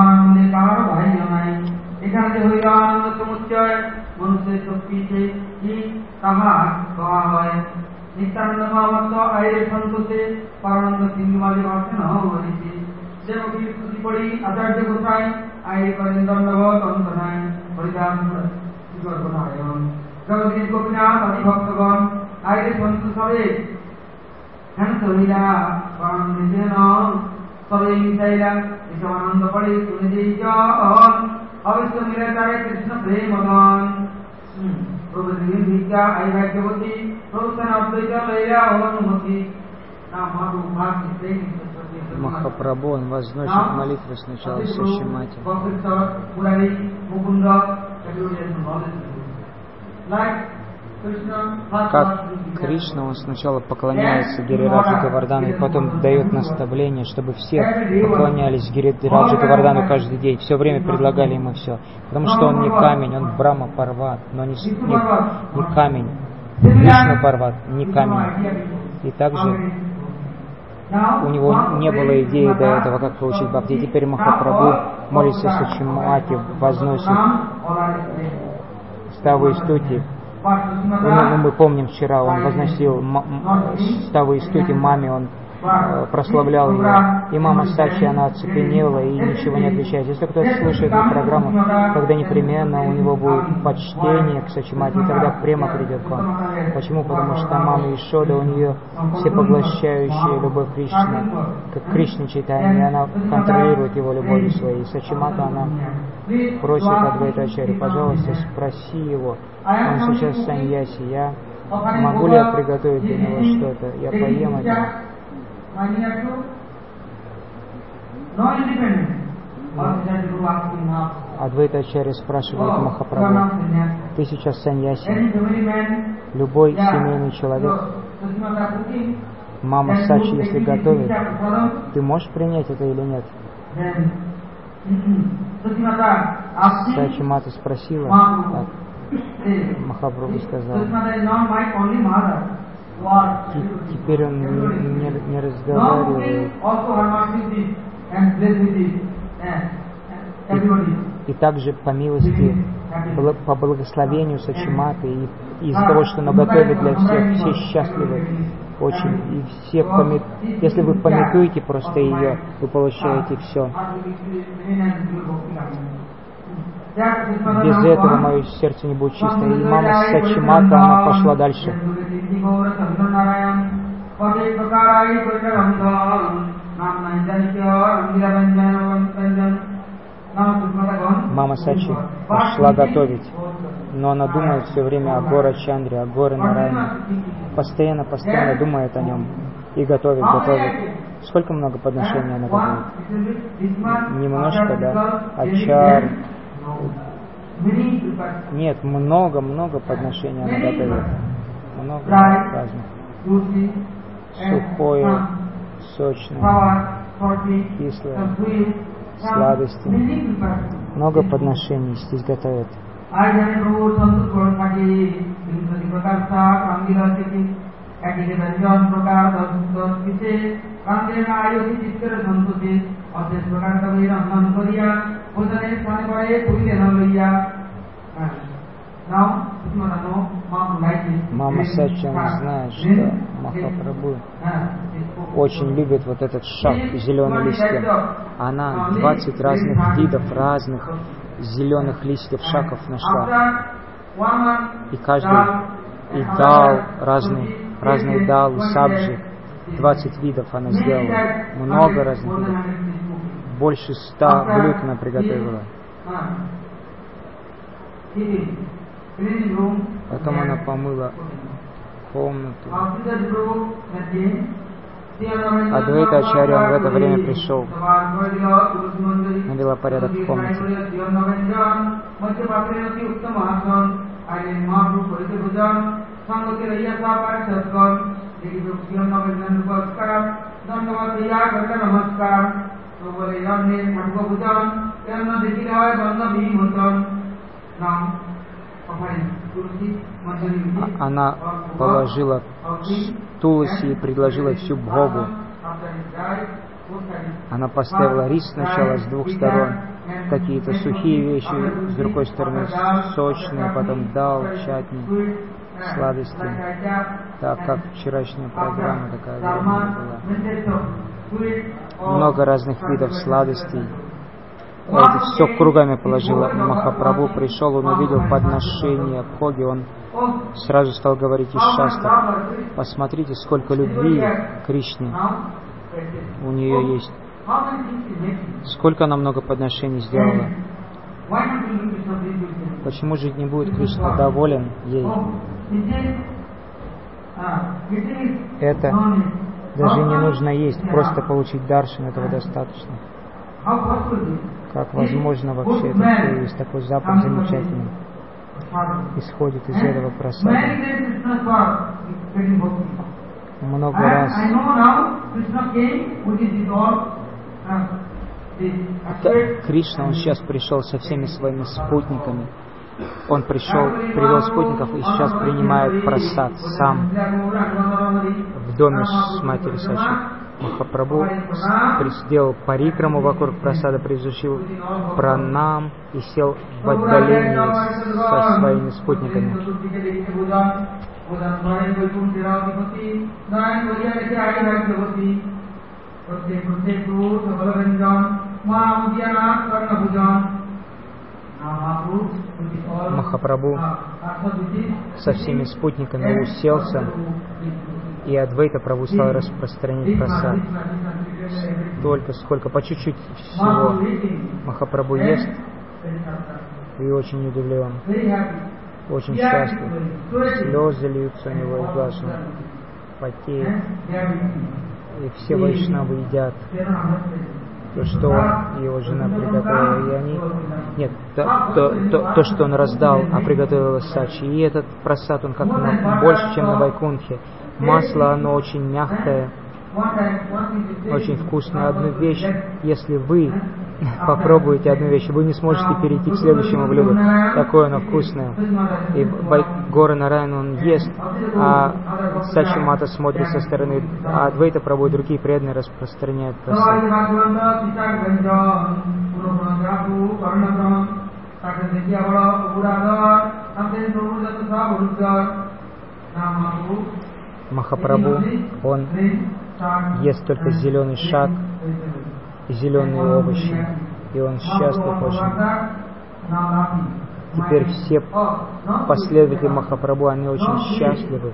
জগদীশ গোপীনাথ আদি ভক্তগণ আইরে সন্তু সবে ধ্যান করিলা প্রাণেন সবে মিশাইলা এসব আনন্দ পড়ে শুনে যেই জন অবশ্য মিলাচারে কৃষ্ণ প্রেমগণ প্রভু ভিক্ষা আই ভাগ্যবতী প্রভুস্থান অদ্বৈত লইলা অনুমতি না মহাপ্রভু ভাগ্য প্রেম Махапрабху, он возносит молитвы сначала Сачимати. Как Кришна, он сначала поклоняется Гирираджу Говардану и потом дает наставление, чтобы все поклонялись Гирираджу Говардану каждый день, все время предлагали ему все. Потому что он не камень, он Брахма Парват, но не камень. Вишну Парват, не камень. И также у него не было идеи до этого, как получить бхакти. И теперь Махапрабху молится Сачимати, возносит ставу и стути. Мы помним вчера, он возносил ставу и стути маме, он прославлял ее. И мама Сачи, она оцепенела и ничего не отвечает. Если кто-то слушает эту программу, тогда непременно у него будет почтение к Сачимати, и тогда према придет к вам. Почему? Потому что мама Ишода, у нее всепоглощающая любовь Кришны, как Кришна Чайтанья, и она контролирует его любовью своей. И Сачимата, она просит Адвайта Ачарьи, пожалуйста, спроси его, он сейчас саньяси, я могу ли я приготовить для него что-то, я поем это. Адвайта Ачарья спрашивает Махапрабху, ты сейчас саньяси, любой семейный человек, мама Сачи, если готовит, ты можешь принять это или нет? Сачи Мата спросила, так, Махапрабху сказал, теперь он не разговаривает. И также по милости, по благословению Сачиматы, и из-за того, что она готовит для всех, все счастливы очень. И все если вы памятуете просто ее, вы получаете все. Без этого мое сердце не будет чисто. И мама Сачимата, она пошла дальше. Мама Сачи пошла готовить, но она думает все время о Гора Чандре, о Горе Нараяне. Постоянно думает о нем и готовит. Сколько много подношений она готовит? Немножко, да? Ачар. Нет, много подношений она готовит. Много разных. Сухое, сочное, кислое, сладости. Много подношений здесь готовят. Мама Сачи, она знает, что Махапрабху очень любит вот этот шаг зеленый листьев. Она 20 разных видов, разных зеленых листьев шаков нашла. И каждый, и дал, разные дал, сабджи, 20 видов она сделала. Много разных видов. Больше 100 блюд она приготовила. Потом она помыла комнату. Адвайта Ачарья, он в это время пришел, навела порядок в комнате. Она положила туласи и предложила всю бхогу. Она поставила рис сначала с двух сторон, какие-то сухие вещи, с другой стороны сочные, потом дал, чатни, сладости. Так как вчерашняя программа такая огромная была. Много разных видов сладостей. Это все кругами положила. Махапрабху пришел, он увидел подношение бхоги, он сразу стал говорить из шастр: посмотрите, сколько любви к Кришне у нее есть. Сколько она много подношений сделала. Почему же не будет Кришна доволен ей? Это даже не нужно есть, просто получить даршан, этого достаточно. Как возможно вообще это есть такой запах замечательный? исходит из этого прасада. Много раз Кришна, он сейчас пришел со всеми своими спутниками. Он привел спутников и сейчас принимает прасад сам в доме с матерью Сачи. Махапрабху сделал парикраму вокруг прасада, изучил пранам и сел в отдалении со своими спутниками. Махапрабху со всеми спутниками уселся, и Адвайта Прабху стал распространять прасад. Столько, сколько, по чуть-чуть всего. Махапрабху ест и очень удивлен, очень счастлив. Слезы льются у него из глаз, он потеет. И все вайшнавы едят то, что он и его жена приготовила, и они... Нет, то, что он раздал, а приготовила Сачи. И этот прасад, он как больше, чем на Вайкунтхе. Масло, оно очень мягкое, очень вкусное. Одну вещь, если вы попробуете одну вещь, вы не сможете перейти к следующему блюду. Такое оно вкусное. И Гора Нараян, он ест, а Сачи Мата смотрит со стороны, а Адвайта Прабху и другие преданные распространяют прасад. Махапрабху, он ест только зеленый шаг, зеленые овощи, и он счастлив очень. Теперь все последователи Махапрабху, они очень счастливы.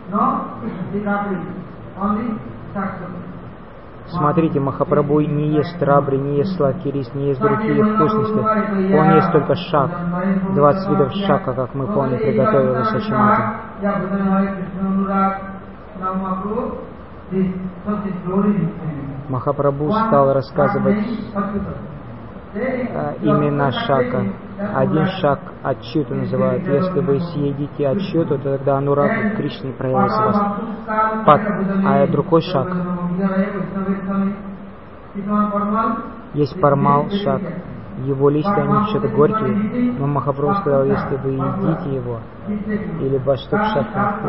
Смотрите, Махапрабху не ест рабри, не ест сладкий рис, не ест другие вкусности. Он ест только шак, 20 видов шака, как мы помним, приготовила Сачи Мата. Махапрабху стал рассказывать имена шака. Один шак Ачюту называют. Если вы съедите Ачюту, то тогда Анурага Кришны проявится вас. А другой шак. Есть Пармал шак. Его листья, они что-то горькие. Но Махапрабху сказал, если вы едите его, или Баштук шак,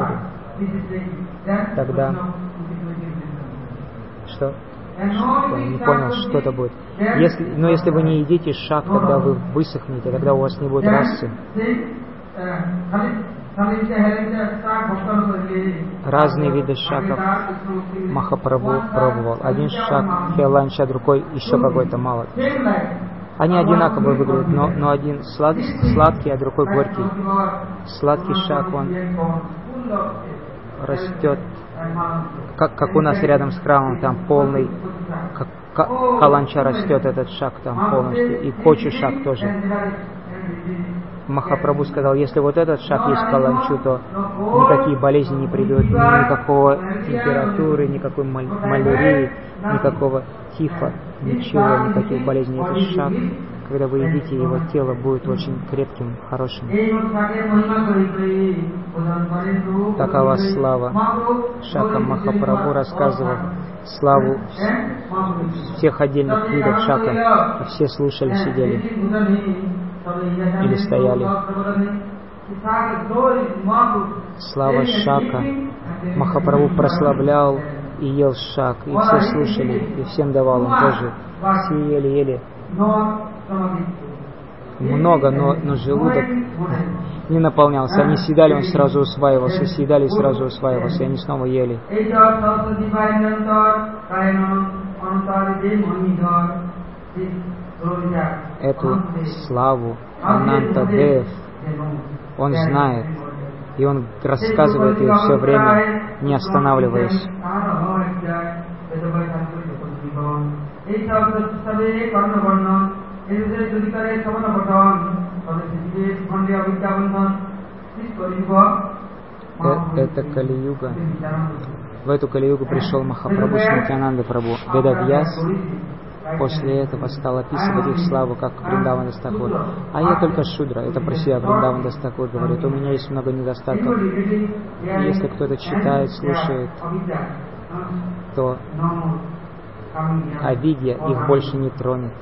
тогда... Что? Не понял, что это будет. Если вы не едите шак, тогда вы высохнете, тогда у вас не будет расы. Разные виды шаков Махапрабху пробовал. Один шак хеланча, другой еще какой-то мало. Они одинаково выглядят, но один сладкий, а другой горький. Сладкий шак, он растет, как у нас рядом с храмом, там полный, как каланча растет этот шак там полностью, и кочу шак тоже. Махапрабху сказал, если вот этот шак есть каланчу, то никакие болезни не придут, никакого температуры, никакой малярии, никакого тифа, ничего, никаких болезней. Этот шак, когда вы едите, его тело будет очень крепким, хорошим. Такова слава. Шака Махапрабху рассказывал славу всех отдельных видов шака, и все слушали, сидели или стояли. Слава шака. Махапрабху прославлял и ел шак, и все слушали, и всем давал он тоже. Все ели. Много, но желудок не наполнялся. Они съедали, он сразу усваивался, съедали и сразу усваивался, и они снова ели. Эту славу Анантадев он знает, и он рассказывает ее все время, не останавливаясь. Это После этого стал описывать их славу, как Вриндаван Дас Такур. А я только шудра, это про себя Вриндаван Дас Такур говорит. У меня есть много недостатков. Если кто-то читает, слушает, то авидья их больше не тронет.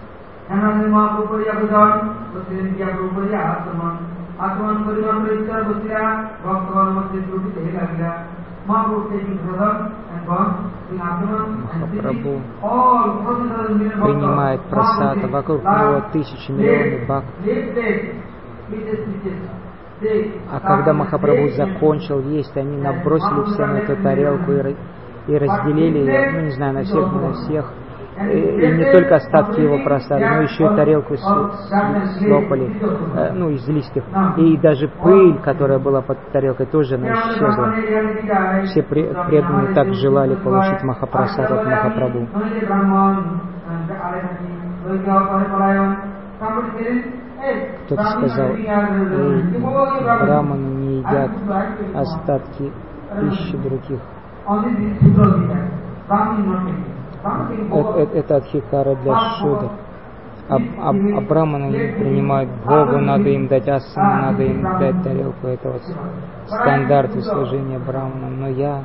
Махапрабху принимает прасада, вокруг него тысячи, миллионы бхактов. А когда Махапрабху закончил есть, они набросили все на эту тарелку и разделили ее, ну не знаю, на всех, не на всех. И не только остатки его просады, но еще и тарелку слопали, ну, из листьев. И даже пыль, которая была под тарелкой, тоже она исчезла. Все преданные так желали получить Махапрасад от Махапрабху. Кто-то сказал, браманы не едят остатки пищи других. Это адхикара для шудр. А браманы не принимают Богу, надо им дать асану, надо им дать тарелку. Это вот стандарты служения браманам. Но я...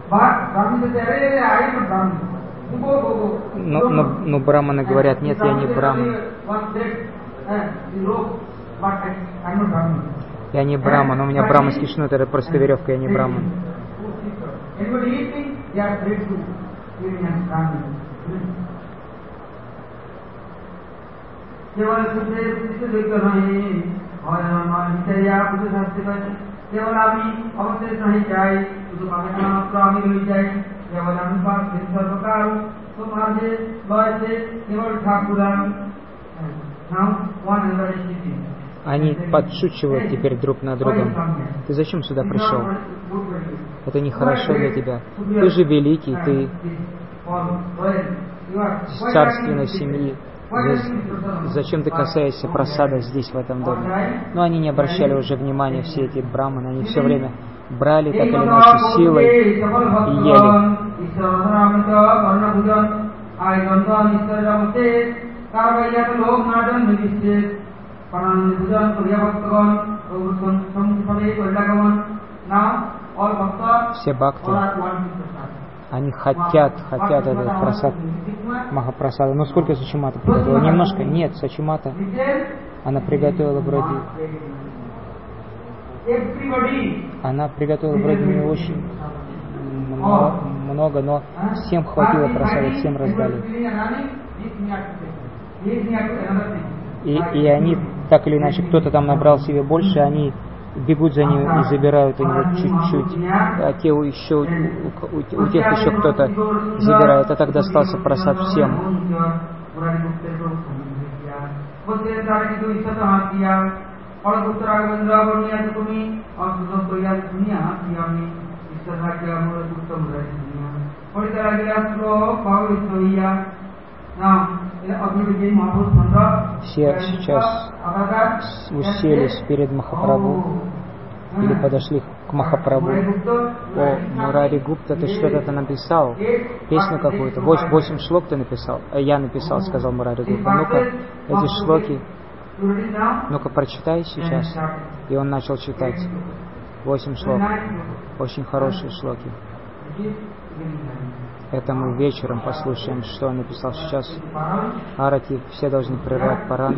Но браманы говорят, нет, я не браман. Я не браман, у меня браманский шнут, это просто веревка, я не браман. Они подшучивают теперь друг над другом. Ты зачем сюда пришел? Это нехорошо для тебя. Ты же великий, ты из царственной семьи. Зачем ты касаешься прасада здесь, в этом доме? Но они не обращали уже внимания, все эти браманы. Они все время брали так или иначе силой и ели. Все бхакты, они хотят этот прасад Махапрасада. Но сколько Сачимата приготовила? Немножко? Нет, Сачимата, она приготовила вроде... Она приготовила вроде не очень много, но всем хватило прасада, всем раздали. И они, так или иначе, кто-то там набрал себе больше, они бегут за ним и забирают у него чуть-чуть. А те еще, у тех еще кто-то забирает. А тогда остался прасад всем. Все сейчас уселись перед Махапрабху или подошли к Махапрабху. О, Мурари Гупта, ты что-то написал? Песню какую-то? 8 шлок ты написал? Я написал, сказал Мурари Гупта. Ну-ка, эти шлоки, ну-ка прочитай сейчас. И он начал читать 8 шлок. Очень хорошие шлоки. Это мы вечером послушаем, что он написал сейчас. Арати, все должны прервать Паран.